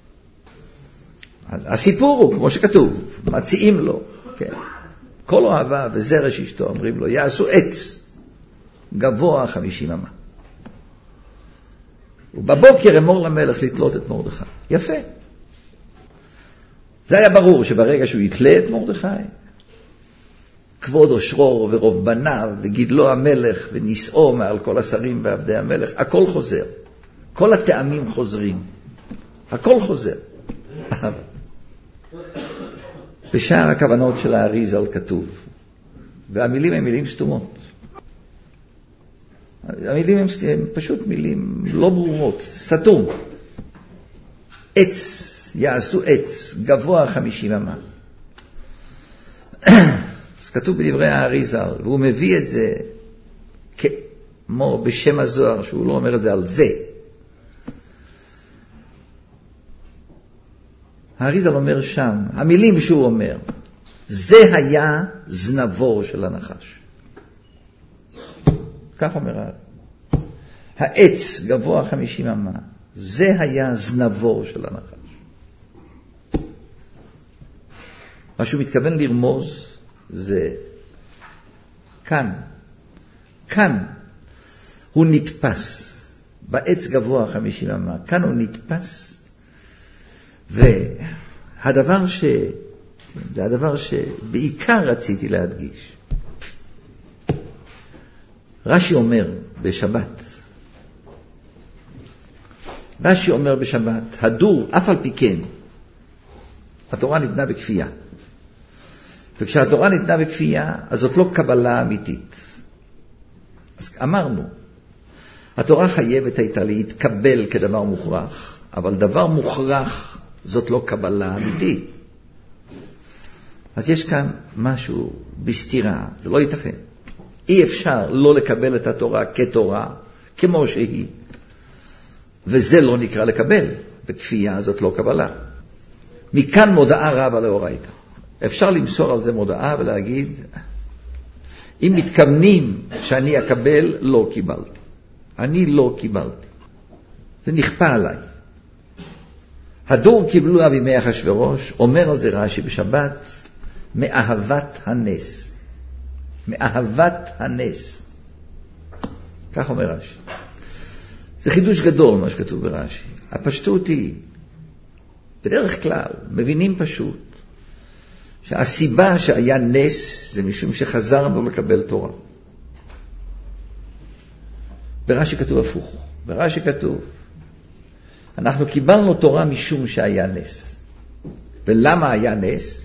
הסיפור הוא, כמו שכתוב, מציעים לו, כן. כל אוהבה וזרש אשתו אומרים לו, יעשו עץ גבוה חמישים אמה. ובבוקר אמור למלך לתלות את מרדכי. יפה. זה היה ברור שברגע שהוא יתלה את מרדכי, כבוד אושרו ורוב בניו וגידלו המלך ונישאו מעל כל השרים ועבדי המלך, הכל חוזר. כל הטעמים חוזרים. הכל חוזר. בשער הכוונות של האריז"ל כתוב, והמילים הן מילים סתומות. המילים הן, הן פשוט מילים לא ברורות, סתום. עץ, יעשו עץ, גבוה חמישים אמה. אז כתוב בדברי האריז"ל, והוא מביא את זה כמו בשם הזוהר, שהוא לא אומר את זה על זה. האריז"ל אומר שם, המילים שהוא אומר, זה היה זנבו של הנחש. כך אומר האריז"ל. העץ גבוה חמישים אמה, זה היה זנבו של הנחש. מה שהוא מתכוון לרמוז זה כאן, כאן הוא נתפס, בעץ גבוה חמישים אמה, כאן הוא נתפס, והדבר ש... זה הדבר שבעיקר רציתי להדגיש. רש"י אומר בשבת, רש"י אומר בשבת, הדור אף על פי כן, התורה ניתנה בכפייה. וכשהתורה ניתנה בכפייה, אז זאת לא קבלה אמיתית. אז אמרנו, התורה חייבת הייתה להתקבל כדבר מוכרח, אבל דבר מוכרח זאת לא קבלה אמיתית. אז יש כאן משהו בסתירה, זה לא ייתכן. אי אפשר לא לקבל את התורה כתורה, כמו שהיא. וזה לא נקרא לקבל, בכפייה זאת לא קבלה. מכאן מודעה רבה לאורייתא. אפשר למסור על זה מודעה ולהגיד, אם מתכוונים שאני אקבל, לא קיבלתי. אני לא קיבלתי. זה נכפה עליי. הדור קיבלו בימי אחשוורוש, אומר על זה רש"י בשבת, מאהבת הנס. מאהבת הנס. כך אומר רש"י. זה חידוש גדול מה שכתוב ברש"י. הפשטות היא, בדרך כלל, מבינים פשוט, שהסיבה שהיה נס זה משום שחזרנו לקבל תורה. ברש"י כתוב הפוך. ברש"י כתוב, אנחנו קיבלנו תורה משום שהיה נס. ולמה היה נס?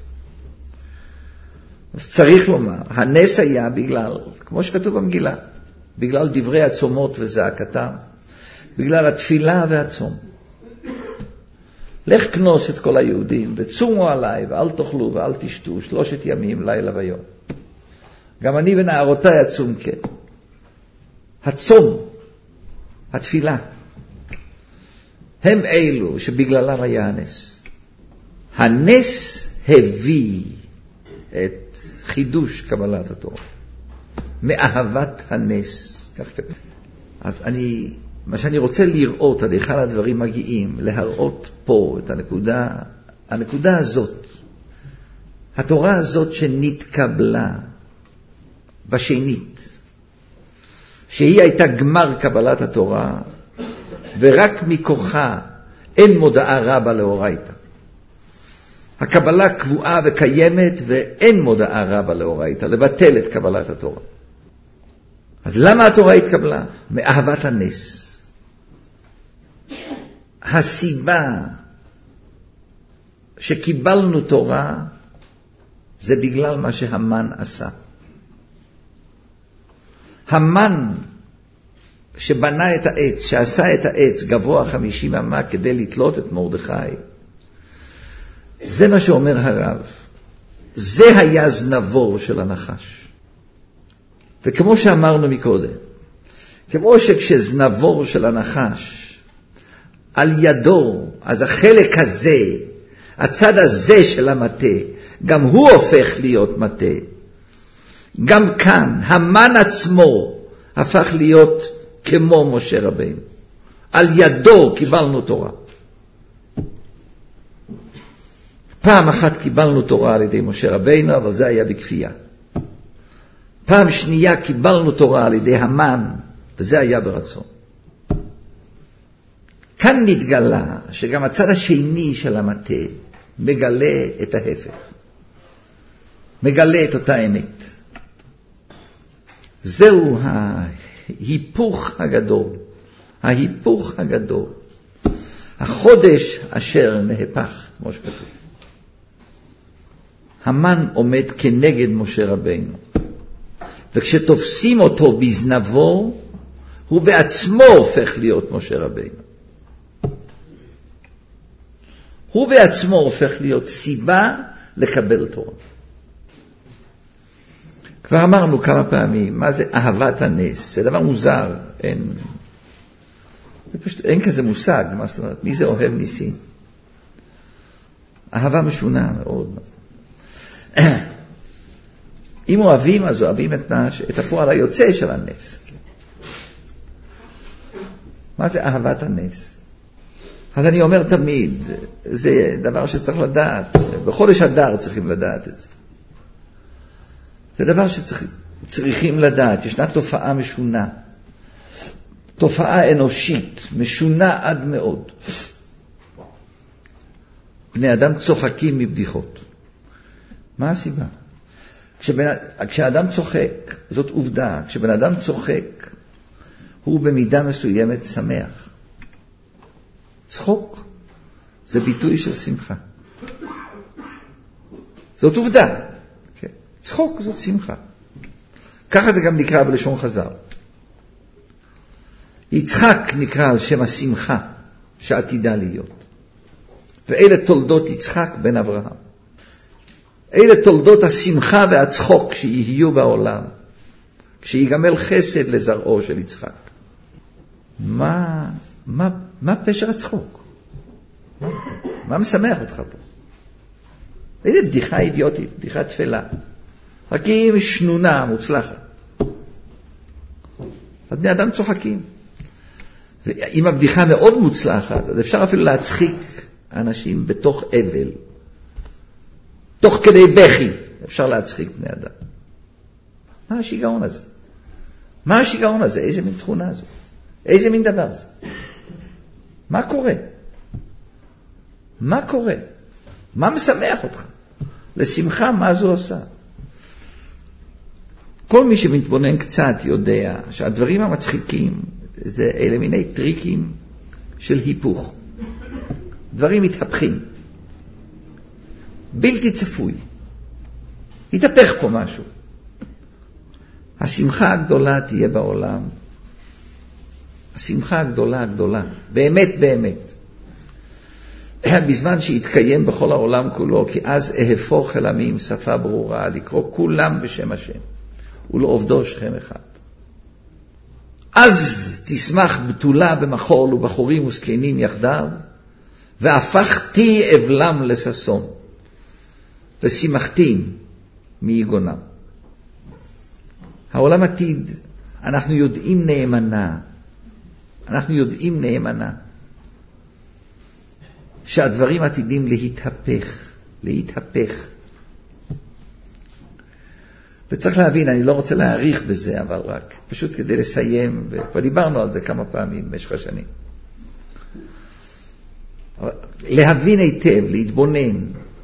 צריך לומר, הנס היה בגלל, כמו שכתוב במגילה, בגלל דברי הצומות וזעקתם, בגלל התפילה והצום. לך כנוס את כל היהודים וצומו עליי ואל תאכלו ואל תשתו שלושת ימים לילה ויום. גם אני ונערותיי אצום כן. הצום, התפילה, הם אלו שבגללם היה הנס. הנס הביא את חידוש קבלת התורה. מאהבת הנס. כך כתוב. אז אני... מה שאני רוצה לראות עד היכן הדברים מגיעים, להראות פה את הנקודה, הנקודה הזאת, התורה הזאת שנתקבלה בשנית, שהיא הייתה גמר קבלת התורה, ורק מכוחה אין מודעה רבה לאורייתא. הקבלה קבועה וקיימת ואין מודעה רבה לאורייתא, לבטל את קבלת התורה. אז למה התורה התקבלה? מאהבת הנס. הסיבה שקיבלנו תורה זה בגלל מה שהמן עשה. המן שבנה את העץ, שעשה את העץ גבוה חמישים אמה כדי לתלות את מרדכי, זה מה שאומר הרב. זה היה זנבור של הנחש. וכמו שאמרנו מקודם, כמו שכשזנבור של הנחש על ידו, אז החלק הזה, הצד הזה של המטה, גם הוא הופך להיות מטה. גם כאן, המן עצמו הפך להיות כמו משה רבינו. על ידו קיבלנו תורה. פעם אחת קיבלנו תורה על ידי משה רבינו, אבל זה היה בכפייה. פעם שנייה קיבלנו תורה על ידי המן, וזה היה ברצון. כאן נתגלה שגם הצד השני של המטה מגלה את ההפך. מגלה את אותה אמת. זהו ההיפוך הגדול. ההיפוך הגדול. החודש אשר נהפך, כמו שכתוב. המן עומד כנגד משה רבינו. וכשתופסים אותו בזנבו, הוא בעצמו הופך להיות משה רבינו. הוא בעצמו הופך להיות סיבה לקבל תורה. כבר אמרנו כמה פעמים, מה זה אהבת הנס? זה דבר מוזר, אין, פשוט, אין כזה מושג, מה זאת אומרת? מי זה אוהב ניסים? אהבה משונה מאוד. אם אוהבים, אז אוהבים את, את הפועל היוצא של הנס. מה זה אהבת הנס? אז אני אומר תמיד, זה דבר שצריך לדעת. בחודש אדר צריכים לדעת את זה. זה דבר שצריכים לדעת. ישנה תופעה משונה. תופעה אנושית, משונה עד מאוד. בני אדם צוחקים מבדיחות. מה הסיבה? כשבן, כשאדם צוחק, זאת עובדה, כשבן אדם צוחק, הוא במידה מסוימת שמח. צחוק זה ביטוי של שמחה. זאת עובדה. כן. צחוק זאת שמחה. ככה זה גם נקרא בלשון חז"ל. יצחק נקרא על שם השמחה שעתידה להיות. ואלה תולדות יצחק בן אברהם. אלה תולדות השמחה והצחוק שיהיו בעולם, כשיגמל חסד לזרעו של יצחק. מה, מה, מה פשר הצחוק? מה, מה משמח אותך פה? איזה בדיחה אידיוטית, בדיחה תפלה. רק היא שנונה, מוצלחת. אז בני אדם צוחקים. ואם הבדיחה מאוד מוצלחת, אז אפשר אפילו להצחיק אנשים בתוך אבל. תוך כדי בכי אפשר להצחיק בני אדם. מה השיגעון הזה? מה השיגעון הזה? איזה מין תכונה זו? איזה מין דבר זה? מה קורה? מה קורה? מה משמח אותך? לשמחה מה זו עושה? כל מי שמתבונן קצת יודע שהדברים המצחיקים זה אלה מיני טריקים של היפוך. דברים מתהפכים. בלתי צפוי. יתהפך פה משהו. השמחה הגדולה תהיה בעולם. השמחה הגדולה הגדולה. באמת באמת. בזמן שיתקיים בכל העולם כולו, כי אז אהפוך אל עמים שפה ברורה, לקרוא כולם בשם השם, ולעובדו שכם אחד. אז תשמח בתולה במחול ובחורים וזקנים יחדיו, והפכתי אבלם לששון. ושימחתים מיגונם. העולם עתיד, אנחנו יודעים נאמנה, אנחנו יודעים נאמנה, שהדברים עתידים להתהפך, להתהפך. וצריך להבין, אני לא רוצה להאריך בזה, אבל רק פשוט כדי לסיים, וכבר דיברנו על זה כמה פעמים במשך השנים. להבין היטב, להתבונן,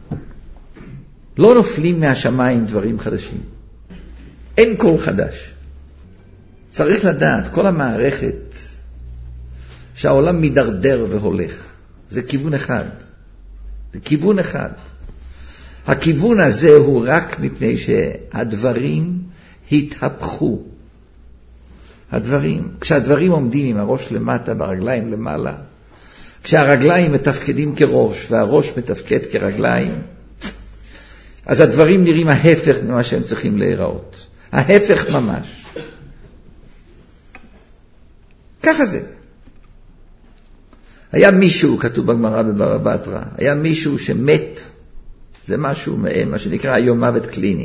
לא נופלים מהשמיים דברים חדשים. אין כל חדש. צריך לדעת, כל המערכת שהעולם מדרדר והולך, זה כיוון אחד. זה כיוון אחד. הכיוון הזה הוא רק מפני שהדברים התהפכו. הדברים, כשהדברים עומדים עם הראש למטה, ברגליים למעלה, כשהרגליים מתפקדים כראש והראש מתפקד כרגליים, אז הדברים נראים ההפך ממה שהם צריכים להיראות. ההפך ממש. ככה זה. היה מישהו, כתוב בגמרא בבבא בתרא, היה מישהו שמת, זה משהו מהם, מה שנקרא היום מוות קליני.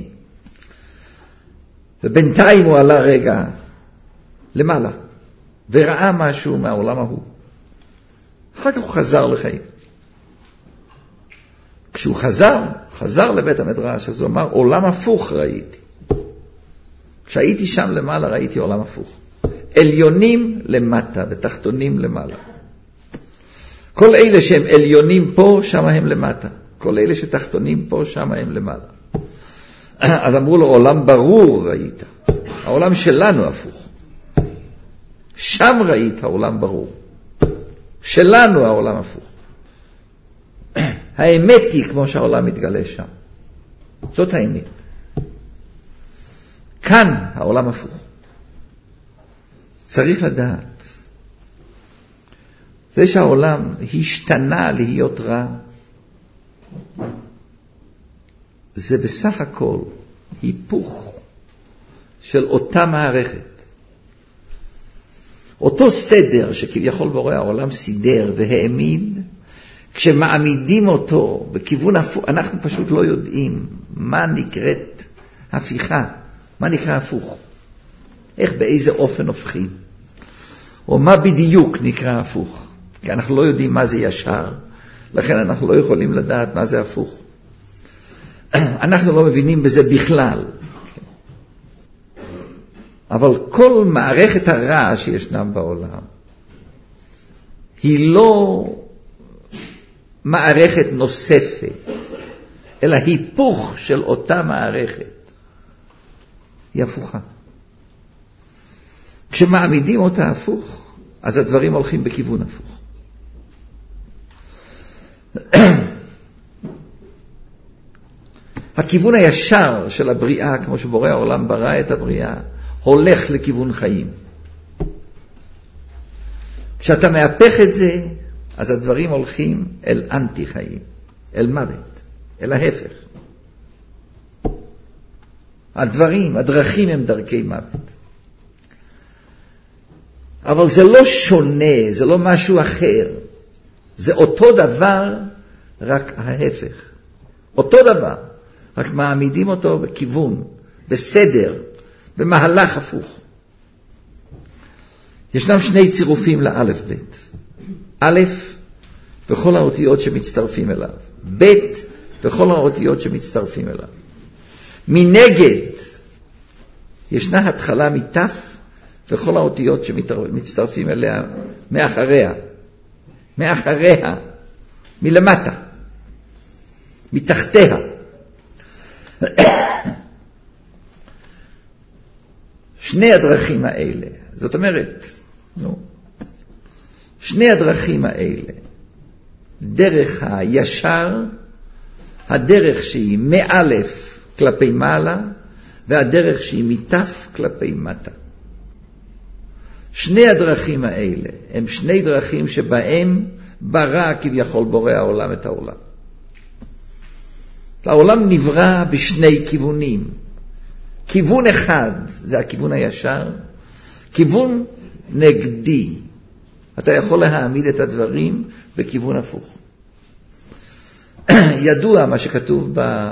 ובינתיים הוא עלה רגע למעלה, וראה משהו מהעולם ההוא. אחר כך הוא חזר לחיים. כשהוא חזר, חזר לבית המדרש, אז הוא אמר, עולם הפוך ראיתי. כשהייתי שם למעלה ראיתי עולם הפוך. עליונים למטה ותחתונים למעלה. כל אלה שהם עליונים פה, שם הם למטה. כל אלה שתחתונים פה, שם הם למעלה. אז אמרו לו, עולם ברור ראית. העולם שלנו הפוך. שם ראית העולם ברור. שלנו העולם הפוך. האמת היא כמו שהעולם מתגלה שם. זאת האמת. כאן העולם הפוך. צריך לדעת. זה שהעולם השתנה להיות רע, זה בסך הכל היפוך של אותה מערכת. אותו סדר שכביכול בורא העולם סידר והעמיד, כשמעמידים אותו בכיוון הפוך, אנחנו פשוט לא יודעים מה נקראת הפיכה, מה נקרא הפוך, איך באיזה אופן הופכים, או מה בדיוק נקרא הפוך, כי אנחנו לא יודעים מה זה ישר, לכן אנחנו לא יכולים לדעת מה זה הפוך. אנחנו לא מבינים בזה בכלל. אבל כל מערכת הרע שישנם בעולם, היא לא מערכת נוספת, אלא היפוך של אותה מערכת. היא הפוכה. כשמעמידים אותה הפוך, אז הדברים הולכים בכיוון הפוך. הכיוון הישר של הבריאה, כמו שבורא העולם ברא את הבריאה, הולך לכיוון חיים. כשאתה מהפך את זה, אז הדברים הולכים אל אנטי חיים, אל מוות, אל ההפך. הדברים, הדרכים הם דרכי מוות. אבל זה לא שונה, זה לא משהו אחר. זה אותו דבר, רק ההפך. אותו דבר, רק מעמידים אותו בכיוון, בסדר, במהלך הפוך. ישנם שני צירופים לאלף בית. א' וכל האותיות שמצטרפים אליו. ב' וכל האותיות שמצטרפים אליו. מנגד, ישנה התחלה מתף וכל האותיות שמצטרפים אליה מאחריה. מאחריה. מלמטה. מתחתיה. שני הדרכים האלה, זאת אומרת, נו, שני הדרכים האלה, דרך הישר, הדרך שהיא מאלף כלפי מעלה, והדרך שהיא מתף כלפי מטה. שני הדרכים האלה הם שני דרכים שבהם ברא כביכול בורא העולם את העולם. העולם נברא בשני כיוונים. כיוון אחד זה הכיוון הישר, כיוון נגדי. אתה יכול להעמיד את הדברים בכיוון הפוך. ידוע מה שכתוב ב...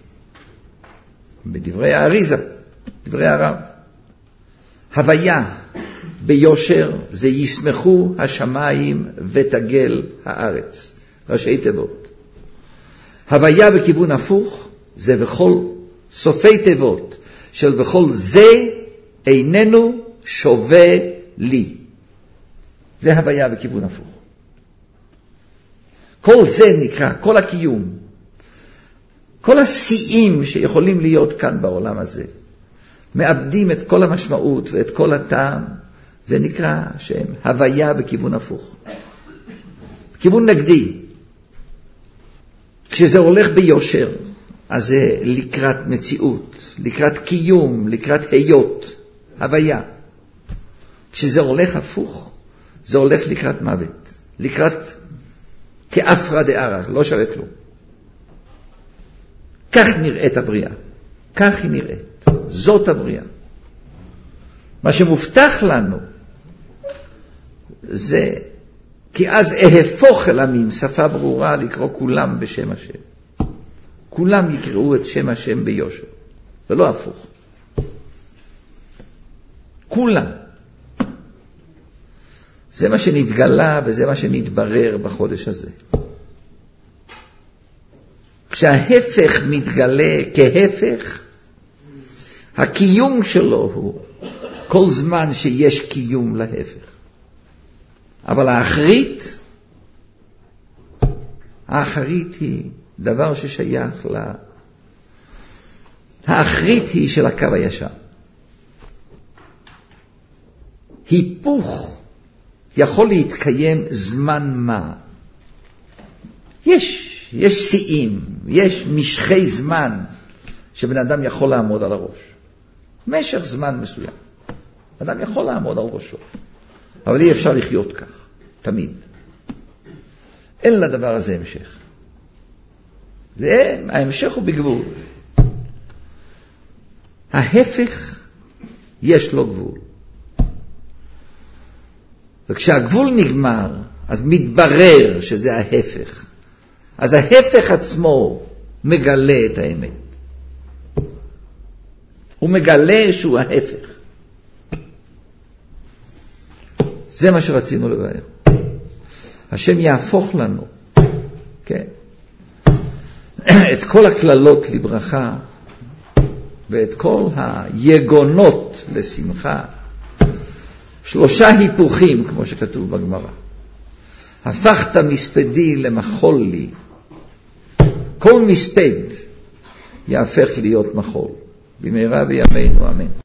בדברי האריזה, דברי הרב. הוויה ביושר זה ישמחו השמיים ותגל הארץ. ראשי תיבות. הוויה בכיוון הפוך זה בכל סופי תיבות של בכל זה איננו שווה לי. זה הוויה בכיוון הפוך. כל זה נקרא, כל הקיום, כל השיאים שיכולים להיות כאן בעולם הזה, מאבדים את כל המשמעות ואת כל הטעם, זה נקרא שהם הוויה בכיוון הפוך. בכיוון נגדי. כשזה הולך ביושר, אז זה לקראת מציאות, לקראת קיום, לקראת היות, הוויה. כשזה הולך הפוך, זה הולך לקראת מוות, לקראת כאפרא דארעא, לא שווה כלום. כך נראית הבריאה, כך היא נראית, זאת הבריאה. מה שמובטח לנו, זה כי אז אהפוך אל עמים, שפה ברורה לקרוא כולם בשם השם. כולם יקראו את שם השם ביושר, ולא הפוך. כולם. זה מה שנתגלה וזה מה שנתברר בחודש הזה. כשההפך מתגלה כהפך, הקיום שלו הוא כל זמן שיש קיום להפך. אבל האחרית, האחרית היא דבר ששייך לה. האחרית היא של הקו הישר. היפוך יכול להתקיים זמן מה. יש, יש שיאים, יש משכי זמן שבן אדם יכול לעמוד על הראש. משך זמן מסוים. אדם יכול לעמוד על ראשו. אבל אי אפשר לחיות כך, תמיד. אין לדבר הזה המשך. זה, ההמשך הוא בגבול. ההפך, יש לו גבול. וכשהגבול נגמר, אז מתברר שזה ההפך. אז ההפך עצמו מגלה את האמת. הוא מגלה שהוא ההפך. זה מה שרצינו לבאר. השם יהפוך לנו, כן, את כל הכללות לברכה, ואת כל היגונות לשמחה. שלושה היפוכים, כמו שכתוב בגמרא. הפכת מספדי למחול לי. כל מספד יהפך להיות מחול. במהרה בימינו, אמן.